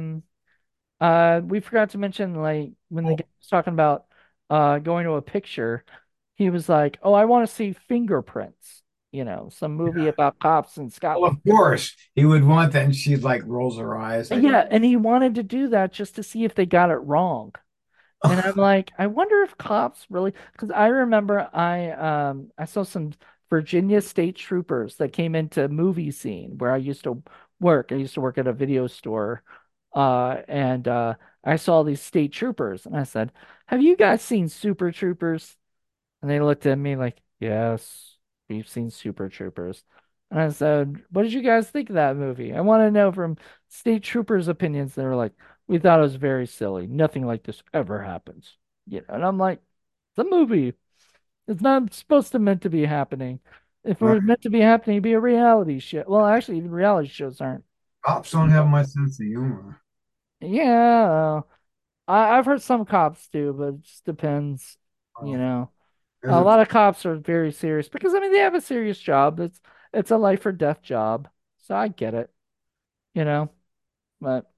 Speaker 1: We forgot to mention like when the
Speaker 2: oh,
Speaker 1: guy was talking about going to a picture, he was like, "Oh, I want to see Fingerprints." Some movie about cops in
Speaker 2: well,
Speaker 1: Scotland.
Speaker 2: of course he would want that and she like rolls her eyes like
Speaker 1: Yeah, and he wanted to do that just to see if they got it wrong. And I'm like, I wonder if cops really, because I remember I saw some Virginia state troopers that came into movie scene where I used to work. I used to work at a video store. And I saw these state troopers and I said, "Have you guys seen Super Troopers?" And they looked at me like, "Yes, we've seen Super Troopers." And I said, "What did you guys think of that movie?" I want to know from state troopers' opinions. They were like, "We thought it was very silly. Nothing like this ever happens." And I'm like, "It's a movie. It's not supposed to meant to be happening. If it
Speaker 2: right.
Speaker 1: was meant to be happening, it'd be a reality show." Well, actually, even reality shows aren't.
Speaker 2: Cops don't have my sense of humor.
Speaker 1: Yeah, I've heard some cops do, but it just depends. You
Speaker 2: Um,
Speaker 1: know.
Speaker 2: there's
Speaker 1: A
Speaker 2: a
Speaker 1: lot of cops are very serious because I mean they have a serious job. It's a life or death job. So I get it, you know. But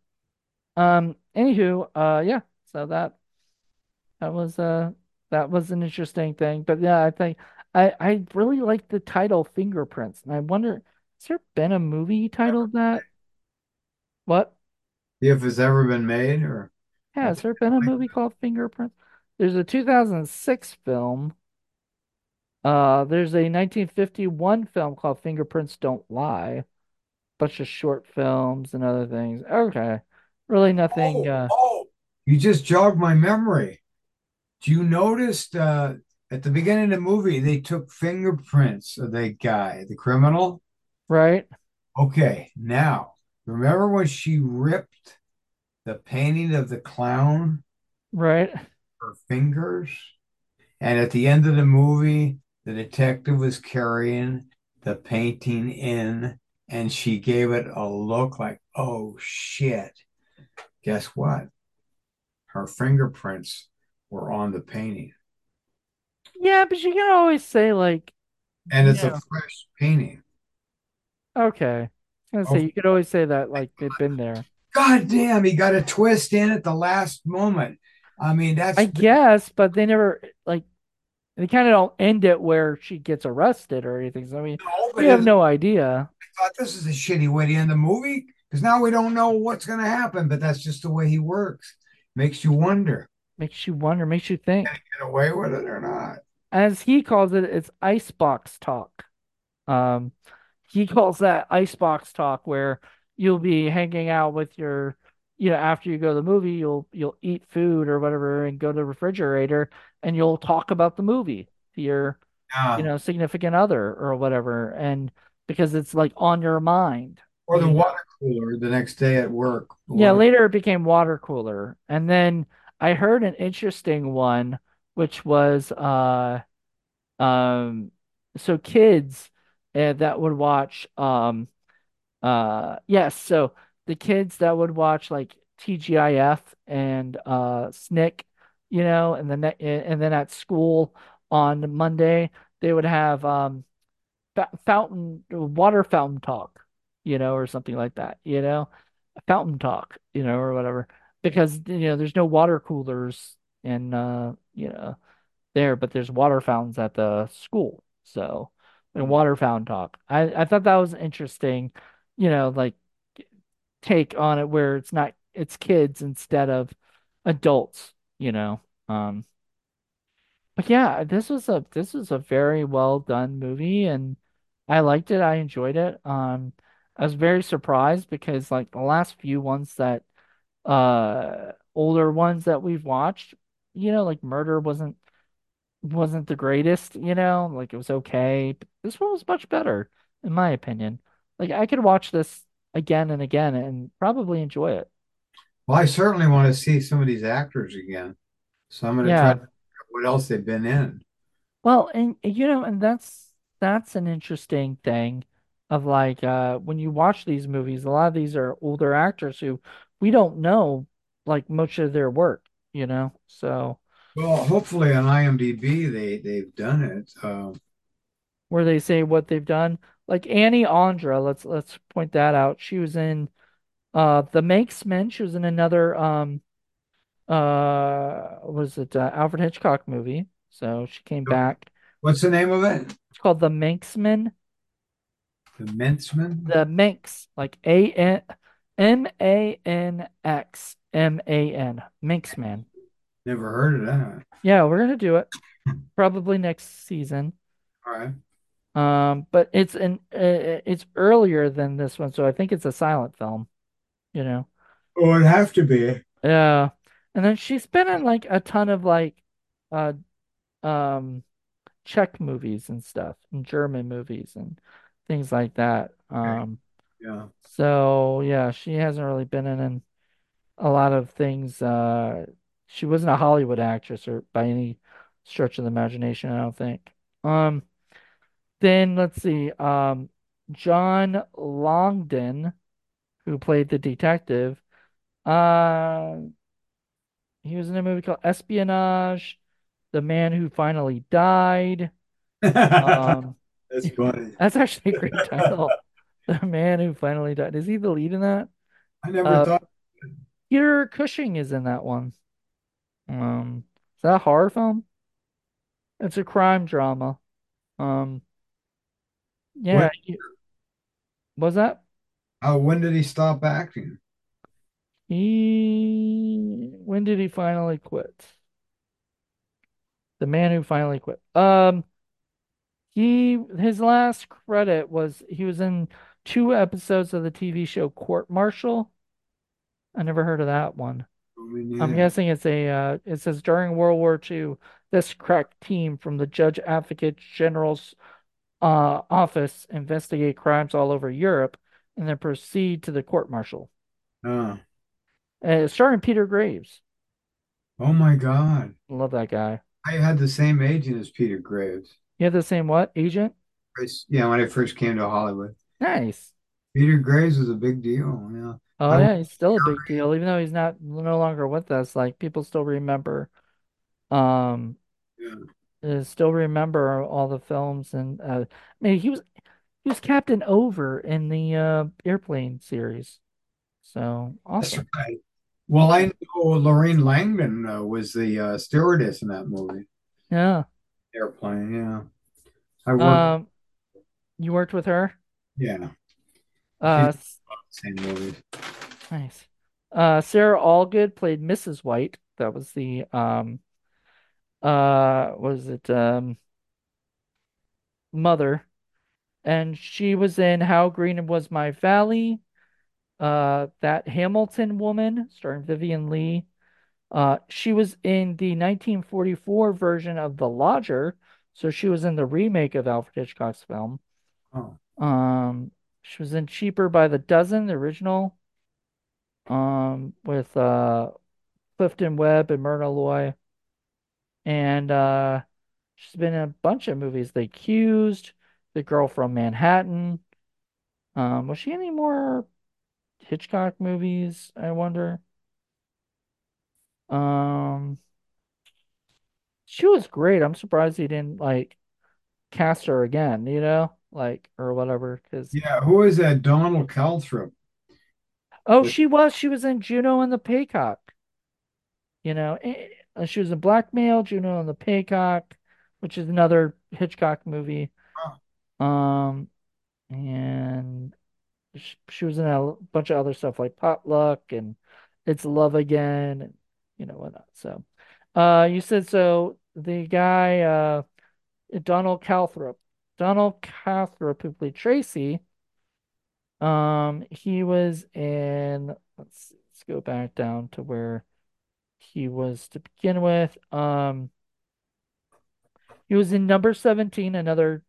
Speaker 1: anywho, yeah, so that was that was an interesting thing. But yeah, I think I really like the title Fingerprints. And I wonder, has there been a movie titled that? What?
Speaker 2: if it's ever been made or
Speaker 1: Yeah,
Speaker 2: I
Speaker 1: has
Speaker 2: think
Speaker 1: there been a movie called Fingerprints? There's a 2006 film. There's a 1951 film called Fingerprints Don't Lie. Bunch of short films and other things. Okay. Really nothing
Speaker 2: oh, you just jogged my memory. Do you notice at the beginning of the movie they took fingerprints of that guy, the criminal?
Speaker 1: right?
Speaker 2: Okay, now remember when she ripped the painting of the clown,
Speaker 1: Right.
Speaker 2: her fingers? And at the end of the movie, the detective was carrying the painting in and she gave it a look like, oh shit. Guess what? Her fingerprints were on the painting.
Speaker 1: Yeah, but you can always say like,
Speaker 2: And it's a
Speaker 1: yeah,
Speaker 2: fresh painting.
Speaker 1: okay. I was gonna say
Speaker 2: Oh,
Speaker 1: you could always say that like they've been there.
Speaker 2: God damn, he got a twist in at the last moment. I mean,
Speaker 1: I
Speaker 2: that's
Speaker 1: guess, but they never like they kind of don't end it where she gets arrested or anything. So I mean,
Speaker 2: no,
Speaker 1: we
Speaker 2: but
Speaker 1: have
Speaker 2: it,
Speaker 1: no idea.
Speaker 2: I thought this is a shitty way to end the movie because now we don't know what's going to happen, but that's just the way he works. Makes you wonder,
Speaker 1: Makes you wonder, makes you think.
Speaker 2: get away with it or not.
Speaker 1: As he calls it, it's icebox talk. Um, he calls that icebox talk where you'll be hanging out with after you go to the movie, you'll eat food or whatever and go to the refrigerator and you'll talk about the movie to your,
Speaker 2: Yeah.
Speaker 1: significant other or whatever. And because it's like on your mind,
Speaker 2: Or the water cooler the next day at work. The
Speaker 1: Yeah,
Speaker 2: water.
Speaker 1: later it became water cooler. And then I heard an interesting one, which was um so kids that would watch yes, so the kids that would watch like TGIF and SNCC, and then at school on Monday they would have fountain water fountain talk, or something like that, fountain talk, or whatever, because there's no water coolers and there, but there's water fountains at the school, so and water fountain talk. I thought that was interesting, like take on it where it's kids instead of adults, but yeah, this was a very well done movie, and I liked it. I enjoyed it. I was very surprised because like the last few ones that older ones that we've watched, like Murder wasn't the greatest, like it was okay. But this one was much better, in my opinion. Like I could watch this again and again and probably enjoy it.
Speaker 2: Well, I certainly want to see some of these actors again. So I'm going to try to
Speaker 1: Yeah.
Speaker 2: figure out what else they've been in.
Speaker 1: Well, and that's an interesting thing of like when you watch these movies, a lot of these are older actors who we don't know like much of their work, So
Speaker 2: Well, hopefully on IMDb they've done it.
Speaker 1: where they say what they've done, like Annie Andra, let's point that out. She was in The Manx Men. She was in another was it Alfred Hitchcock movie. So she came back.
Speaker 2: What's the name of it?
Speaker 1: It's called The Manxman.
Speaker 2: The Minceman?
Speaker 1: The Manx, like Manxman. Manxman.
Speaker 2: Never heard of that.
Speaker 1: Yeah, we're gonna do it probably next season.
Speaker 2: All right.
Speaker 1: But it's earlier than this one, so I think it's a silent film, you know.
Speaker 2: Oh, it'd have to be.
Speaker 1: Yeah. And then she's been in like a ton of like uh um Czech movies and stuff, and German movies and things like that.
Speaker 2: Okay. Yeah.
Speaker 1: So yeah, she hasn't really been in a lot of things. She wasn't a Hollywood actress or by any stretch of the imagination, I don't think. Um, then let's see. John Longden, who played the detective, uh, he was in a movie called Espionage, The Man Who Finally Died. Um,
Speaker 2: That's funny.
Speaker 1: that's actually a great title. The Man Who Finally Died. Is he the lead in that?
Speaker 2: I never
Speaker 1: Uh,
Speaker 2: thought.
Speaker 1: Peter Cushing is in that one. Is that a horror film? It's a crime drama. Um,
Speaker 2: When
Speaker 1: yeah, was that
Speaker 2: when did he stop acting?
Speaker 1: when did he finally quit? The Man Who Finally Quit. His last credit was he was in 2 episodes of the TV show Court Martial. I never heard of that one.
Speaker 2: I mean,
Speaker 1: I'm
Speaker 2: yeah.
Speaker 1: guessing it says during World War II, this crack team from the Judge Advocate General's office investigate crimes all over Europe and then proceed to the court martial.
Speaker 2: Oh,
Speaker 1: Starring Peter Graves.
Speaker 2: oh my God.
Speaker 1: Love that guy.
Speaker 2: I had the same agent as Peter Graves.
Speaker 1: You have the same what? Agent?
Speaker 2: Yeah, when I first came to Hollywood.
Speaker 1: Nice.
Speaker 2: Peter Graves was a big deal. Yeah.
Speaker 1: Oh
Speaker 2: I
Speaker 1: yeah, he's still a big deal, even though he's no longer with us. Like people still remember, um,
Speaker 2: yeah.
Speaker 1: still remember all the films and I mean he was Captain Over in the Airplane series. So
Speaker 2: That's
Speaker 1: awesome.
Speaker 2: right. Well, I
Speaker 1: Awesome.
Speaker 2: know Lorraine Langdon was the stewardess in that movie,
Speaker 1: Yeah.
Speaker 2: Airplane. Yeah. I worked.
Speaker 1: Um, you worked with her?
Speaker 2: Yeah. She's
Speaker 1: Uh,
Speaker 2: in the same movies.
Speaker 1: Nice. Sarah Allgood played Mrs. White. That was the was it mother, and she was in How Green Was My Valley. That Hamilton Woman, starring Vivian Lee. She was in the 1944 version of The Lodger, so she was in the remake of Alfred Hitchcock's film.
Speaker 2: Oh,
Speaker 1: Um, she was in Cheaper by the Dozen, the original, with Clifton Webb and Myrna Loy. And she's been in a bunch of movies. The Accused, The Girl from Manhattan. Was she in any more Hitchcock movies, I wonder? Um, she was great. I'm surprised he didn't like cast her again, like or whatever. Because
Speaker 2: Yeah, who is that? Donald Calthrop.
Speaker 1: oh,
Speaker 2: With,
Speaker 1: she was in Juno and the Peacock. You know, she was in Blackmail, Juno and the Peacock, which is another Hitchcock movie.
Speaker 2: oh,
Speaker 1: Um, and she was in a bunch of other stuff like Potluck and It's Love Again, and whatnot. So, you said so. The guy, Donald Calthrop, Donald Calthrop, who played Tracy. He was in. Let's go back down to where he was to begin with. He was in Number 17, another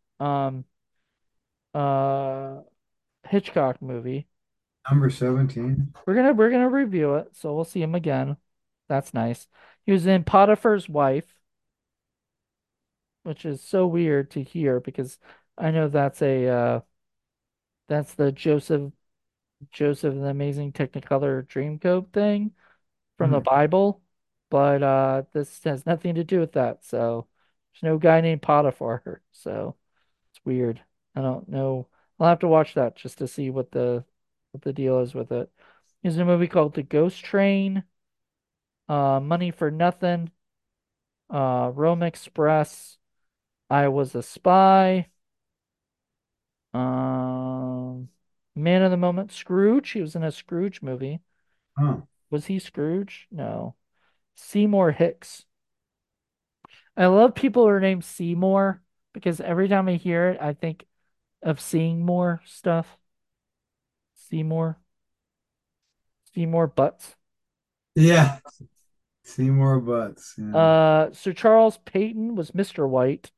Speaker 1: uh Hitchcock movie.
Speaker 2: number 17.
Speaker 1: We're gonna review it, so we'll see him again. That's nice. He was in Potiphar's Wife, which is so weird to hear because I know that's the Joseph and the Amazing Technicolor Dreamcoat thing from the
Speaker 2: Hmm.
Speaker 1: Bible, but this has nothing to do with that. So there's no guy named Potiphar, so it's weird. I don't know. I'll have to watch that just to see what the deal is with it. There's a movie called The Ghost Train, Money for Nothing, Rome Express, I Was a Spy, um, Man of the Moment, Scrooge. He was in a Scrooge movie.
Speaker 2: Oh,
Speaker 1: Was he Scrooge? No. Seymour Hicks. I love people who are named Seymour because every time I hear it, I think of seeing more stuff. Seymour, Seymour Butts.
Speaker 2: yeah. Seymour Butts. Yeah.
Speaker 1: Sir Charles Peyton was Mr. White.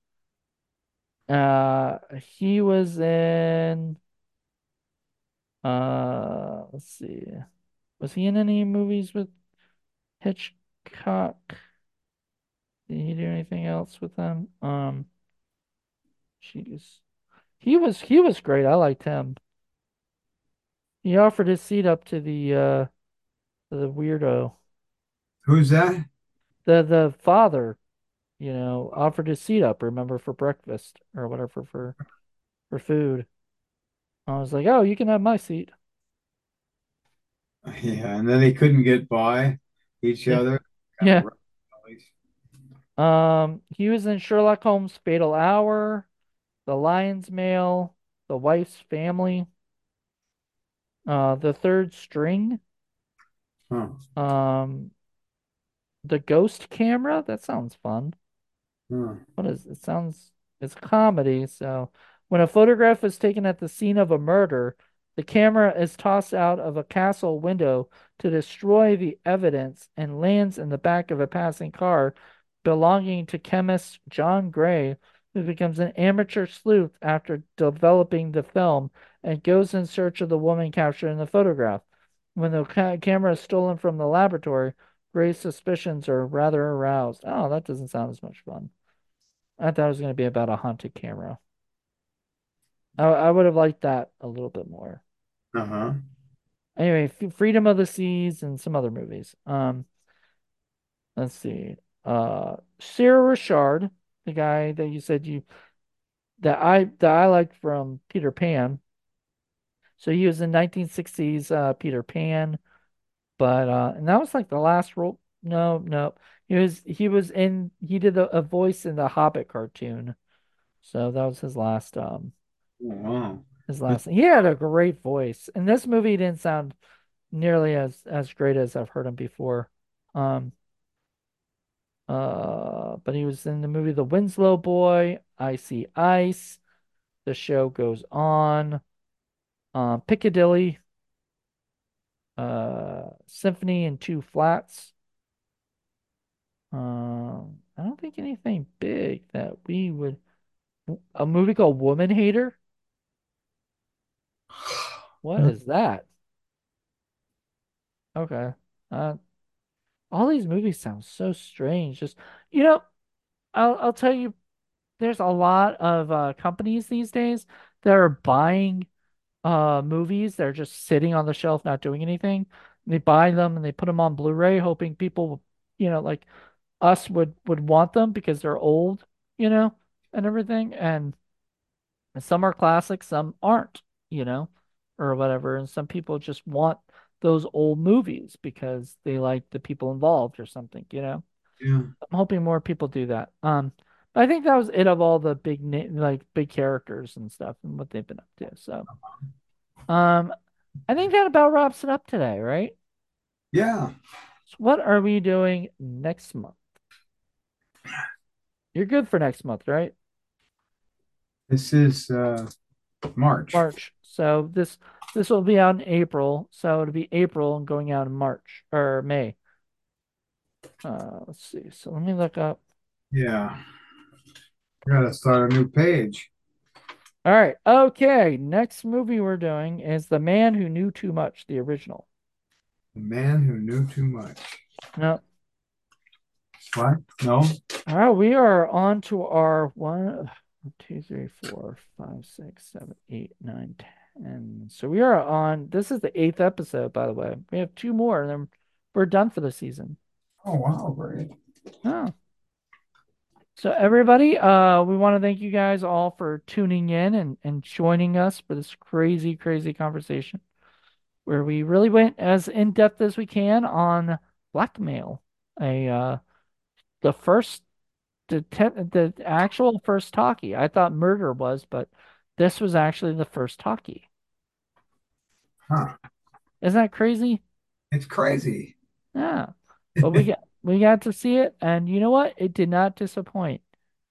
Speaker 1: He was in, let's see, was he in any movies with Hitchcock? Did he do anything else with them? Jeez, he was great. I liked him. He offered his seat up to the weirdo.
Speaker 2: Who's that?
Speaker 1: The father, offered his seat up, remember, for breakfast or whatever for food. I was like, "Oh, you can have my seat."
Speaker 2: Yeah, and then they couldn't get by each
Speaker 1: Yeah.
Speaker 2: other. Kind
Speaker 1: Yeah.
Speaker 2: of.
Speaker 1: He was in Sherlock Holmes' Fatal Hour, The Lion's Mail, The Wife's Family, The Third String,
Speaker 2: Huh.
Speaker 1: um, The Ghost Camera. That sounds fun.
Speaker 2: Huh.
Speaker 1: What is it? Sounds it's comedy. So when a photograph is taken at the scene of a murder, the camera is tossed out of a castle window to destroy the evidence and lands in the back of a passing car belonging to chemist John Gray, who becomes an amateur sleuth after developing the film and goes in search of the woman captured in the photograph. When the camera is stolen from the laboratory, Gray's suspicions are rather aroused. Oh, that doesn't sound as much fun. I thought it was going to be about a haunted camera. I would have liked that a little bit more.
Speaker 2: Uh-huh.
Speaker 1: Anyway, Freedom of the Seas and some other movies. Let's see. Sarah Richard, the guy that you said you that I liked from Peter Pan. So he was in 1960s Peter Pan, but and that was like the last role. No, no. He did a voice in the Hobbit cartoon. So that was
Speaker 2: Oh, wow.
Speaker 1: his
Speaker 2: But
Speaker 1: last. He had a great voice. And this movie didn't sound nearly as great as I've heard him before. Um, but he was in the movie The Winslow Boy, Icy Ice, The Show Goes On, Piccadilly, Symphony in Two Flats. I don't think anything big that we would. A movie called Woman Hater. What is that? Okay. Uh, all these movies sound so strange. Just you know, I'll tell you, there's a lot of companies these days that are buying movies that are just sitting on the shelf not doing anything. They buy them and they put them on Blu-ray, hoping people, like us would want them because they're old, and everything. And And some are classics, some aren't, you know, or whatever. And some people just want those old movies because they like the people involved or something, you know.
Speaker 2: Yeah.
Speaker 1: I'm hoping more people do that. But I think that was it of all the like big characters and stuff and what they've been up to. So, um, I think that about wraps it up today, right?
Speaker 2: Yeah.
Speaker 1: So what are we doing next month? You're good for next month, right?
Speaker 2: This is March.
Speaker 1: March. So this will be out in April. So it'll be April and going out in March or May. Let's see. So let me look up.
Speaker 2: Yeah. Gotta start a new page.
Speaker 1: All right. Okay. Next movie we're doing is The Man Who Knew Too Much, the original.
Speaker 2: The man who knew too much.
Speaker 1: No.
Speaker 2: What? No?
Speaker 1: All right. We are on to our 1, 2, 3, 4, 5, 6, 7, 8, 9, 10. So we are on. This is the eighth episode, by the way. We have two more, and then we're done for the season.
Speaker 2: Oh, wow, great.
Speaker 1: Oh. So everybody, we want to thank you guys all for tuning in and joining us for this crazy, crazy conversation where we really went as in depth as we can on blackmail. A the first the actual first talkie. I thought murder was, but this was actually the first talkie.
Speaker 2: Huh.
Speaker 1: Isn't that crazy?
Speaker 2: It's crazy.
Speaker 1: Yeah. But we got to see it, and you know what? It did not disappoint.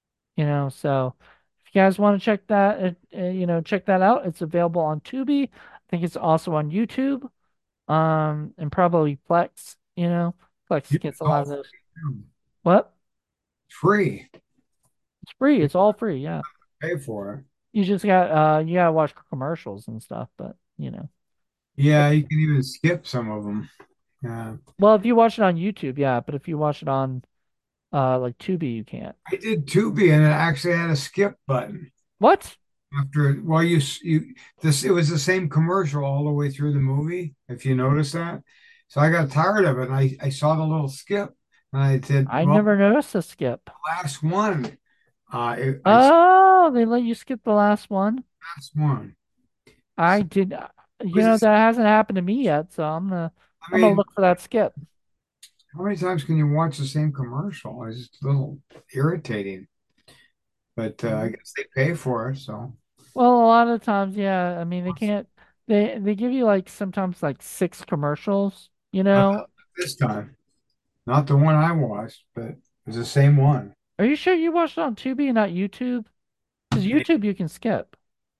Speaker 1: So if you guys want to check that, check that out. It's available on Tubi. I think it's also on YouTube, and probably Plex. Plex
Speaker 2: You
Speaker 1: gets a lot
Speaker 2: know,
Speaker 1: of those. What?
Speaker 2: free.
Speaker 1: It's free.
Speaker 2: You
Speaker 1: It's all free. Yeah.
Speaker 2: pay for it.
Speaker 1: You gotta watch commercials and stuff, but
Speaker 2: Yeah, you can even skip some of them. Yeah.
Speaker 1: well, if you watch it on YouTube, yeah, but if you watch it on like Tubi, you can't.
Speaker 2: I did Tubi and it actually had a skip button.
Speaker 1: What?
Speaker 2: After, well, this, it was the same commercial all the way through the movie, if you notice that. So I got tired of it and I saw the little skip and I said,
Speaker 1: I
Speaker 2: well,
Speaker 1: never noticed a skip.
Speaker 2: last one. I saw
Speaker 1: Oh, they let you skip the last one.
Speaker 2: the last one.
Speaker 1: I
Speaker 2: So
Speaker 1: did.
Speaker 2: it was,
Speaker 1: That hasn't happened to me yet, so
Speaker 2: I
Speaker 1: I'm gonna
Speaker 2: mean,
Speaker 1: look for that skip.
Speaker 2: how many times can you watch the same commercial? It's just a little irritating, but I
Speaker 1: Mhm.
Speaker 2: guess they pay for it. So
Speaker 1: Well, a lot of times, yeah. I mean, they can't. They give you like sometimes like six commercials.
Speaker 2: not this time, not the one I watched, but it was the same one.
Speaker 1: Are you sure you watched it on Tubi and not YouTube? Because YouTube you can skip.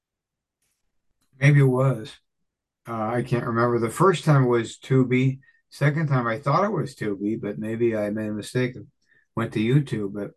Speaker 2: Maybe it was. I can't remember. The first time was Tubi. Second time I thought it was Tubi, but maybe I made a mistake and went to YouTube. But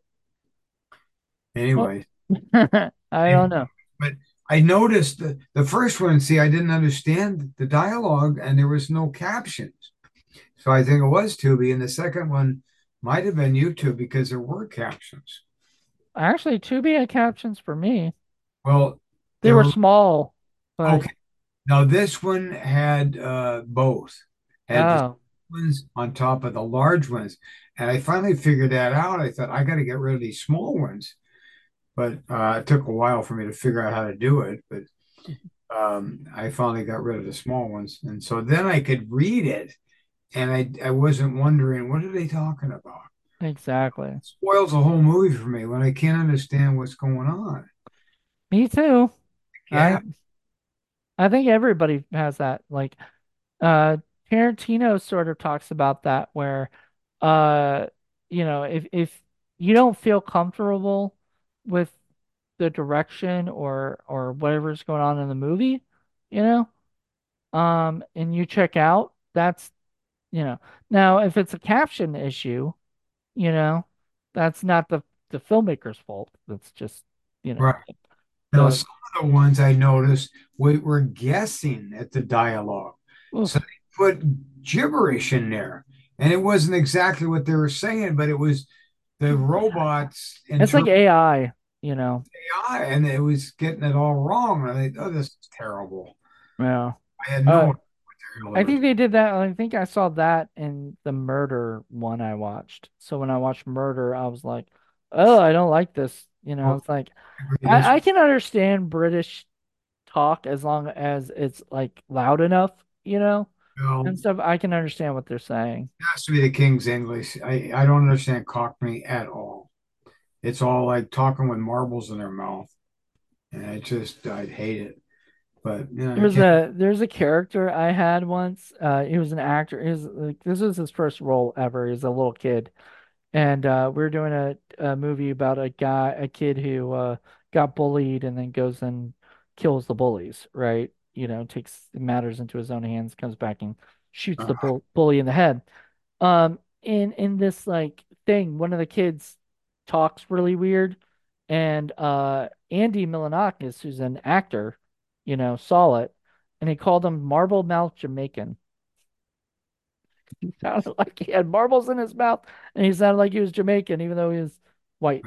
Speaker 1: Well,
Speaker 2: anyway,
Speaker 1: I don't know.
Speaker 2: but I noticed the first one, see, I didn't understand the dialogue and there was no captions. So I think it was Tubi. And the second one might have been YouTube because there were captions.
Speaker 1: Actually, Tubi had captions for me.
Speaker 2: Well,
Speaker 1: They
Speaker 2: there
Speaker 1: were
Speaker 2: were,
Speaker 1: small, but
Speaker 2: okay. Now this one had both, had the
Speaker 1: oh,
Speaker 2: ones on top of the large ones, and I finally figured that out. I thought I got to get rid of these small ones, but it took a while for me to figure out how to do it. But I finally got rid of the small ones, and so then I could read it, and I wasn't wondering what are they talking about.
Speaker 1: exactly.
Speaker 2: It spoils the whole movie for me when I can't understand what's going on.
Speaker 1: Me too.
Speaker 2: Yeah,
Speaker 1: I I think everybody has that. Like, uh, Tarantino sort of talks about that where, uh, if you don't feel comfortable with the direction or whatever's going on in the movie, you know, and you check out, that's, now if it's a caption issue, you know, that's not the filmmaker's fault. That's just, you know,
Speaker 2: right. Now,
Speaker 1: the
Speaker 2: some of the ones I noticed we were guessing at the dialogue. So
Speaker 1: oof.
Speaker 2: they put gibberish in there. And it wasn't exactly what they were saying, but it was the robots
Speaker 1: It's like
Speaker 2: interpret
Speaker 1: AI, you know.
Speaker 2: AI, and it was getting it all wrong. And I thought, oh, this is terrible.
Speaker 1: Yeah.
Speaker 2: I had no idea
Speaker 1: Uh,
Speaker 2: what the hell they
Speaker 1: I
Speaker 2: were
Speaker 1: think
Speaker 2: doing.
Speaker 1: they did that. I think I saw that in the murder one I watched. So when I watched Murder, I was like, oh, I don't like this.
Speaker 2: Well,
Speaker 1: It's like
Speaker 2: I agree, this
Speaker 1: I can understand British talk as long as it's like loud enough,
Speaker 2: well,
Speaker 1: and stuff. I can understand what they're saying.
Speaker 2: has to be the King's English. I don't understand Cockney at all. It's all like talking with marbles in their mouth, and I'd hate it. But I can't.
Speaker 1: There's a character I had once. He was an actor. He was like this was his first role ever. He was a little kid, and we were doing a movie about a kid who got bullied and then goes and kills the bullies, right? Takes matters into his own hands, comes back and shoots the
Speaker 2: Uh,
Speaker 1: bully in the head. In this like thing, one of the kids talks really weird, and Andy Milonakis, who's an actor, saw it, and he called him Marble Mouth Jamaican. He sounded like he had marbles in his mouth, and he sounded like he was Jamaican, even though he was white.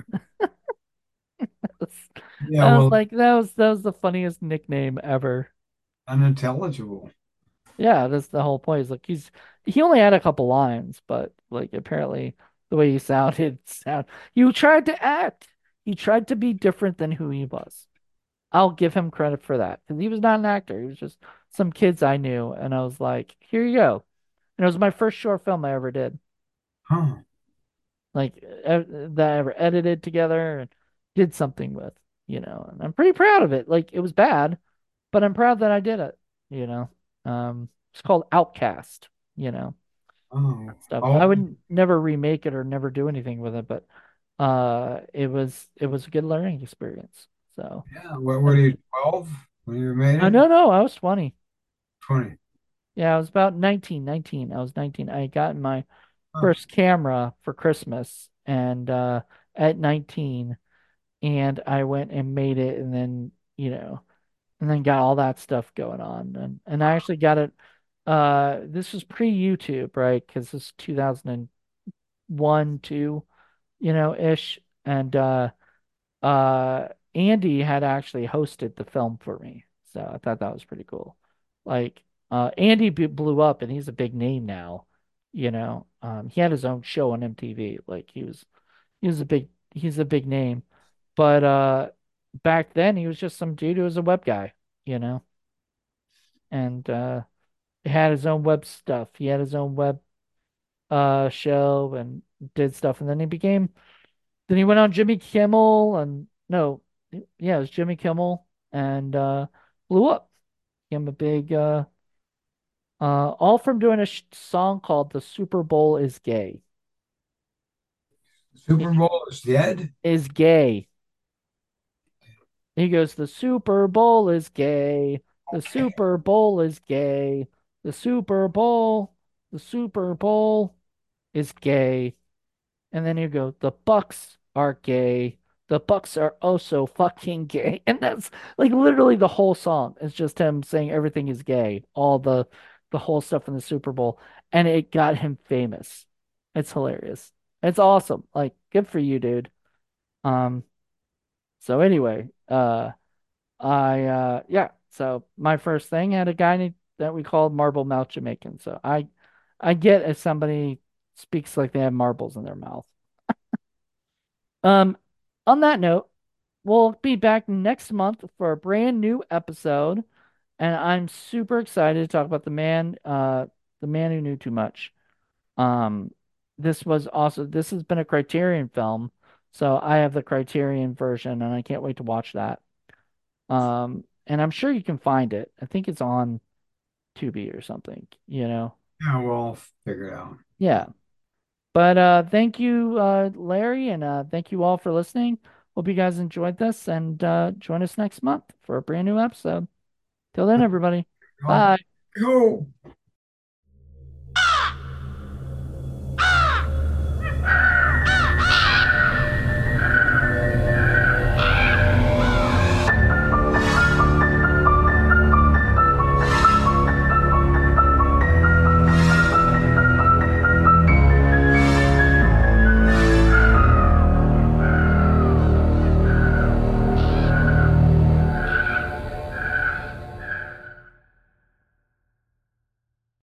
Speaker 2: yeah,
Speaker 1: I was
Speaker 2: well,
Speaker 1: like, that was the funniest nickname ever.
Speaker 2: unintelligible.
Speaker 1: Yeah, that's the whole point. Is like he only had a couple lines, but like apparently the way he he tried to act. He tried to be different than who he was. I'll give him credit for that because he was not an actor. He was just some kids I knew, and I was like, here you go. And it was my first short film I ever did.
Speaker 2: Huh.
Speaker 1: Like that I ever edited together and did something with, and I'm pretty proud of it. Like it was bad, but I'm proud that I did it, you know. It's called Outcast,
Speaker 2: Oh.
Speaker 1: stuff. I
Speaker 2: Oh,
Speaker 1: would never remake it or never do anything with it, but it was a good learning experience. So,
Speaker 2: yeah. What were
Speaker 1: and
Speaker 2: you, 12 when you made
Speaker 1: I
Speaker 2: it?
Speaker 1: no no, I was 20.
Speaker 2: 20.
Speaker 1: Yeah, I was about 19. I was 19. I got my
Speaker 2: Huh.
Speaker 1: first camera for Christmas and at 19 and I went and made it and then got all that stuff going on and I actually got it this was pre-YouTube, right? Because this is 2001, 2, ish and Andy had actually hosted the film for me. So I thought that was pretty cool. Like Andy blew up and he's a big name now, he had his own show on MTV. Like he's a big name. But back then he was just some dude who was a web guy, you know, and he had his own web stuff. He had his own web show and did stuff, and then he went on Jimmy Kimmel and no, yeah, it was Jimmy Kimmel and blew up. Became a big all from doing a song called "The Super Bowl is Gay."
Speaker 2: Super Bowl is dead?
Speaker 1: Is gay. He goes, "The Super Bowl is gay. The Super Bowl is gay. The Super Bowl, the Super Bowl is gay." And then you go, "The Bucks are gay. The Bucks are also fucking gay." And that's like literally the whole song. It's just him saying everything is gay, all the whole stuff in the Super Bowl. And it got him famous. It's hilarious. It's awesome. Like, good for you, dude. Um, so anyway, yeah, so my first thing had a guy that we called Marble Mouth Jamaican. So I get if somebody speaks like they have marbles in their mouth. Um, on that note, we'll be back next month for a brand new episode, and I'm super excited to talk about the man who knew too much. Um, this has been a Criterion film, so I have the Criterion version, and I can't wait to watch that. And I'm sure you can find it. I think it's on Tubi or something.
Speaker 2: Yeah, we'll figure it out.
Speaker 1: Yeah. But thank you, Larry, and thank you all for listening. Hope you guys enjoyed this and join us next month for a brand new episode. Till then, everybody.
Speaker 2: Go.
Speaker 1: Bye.
Speaker 2: Go.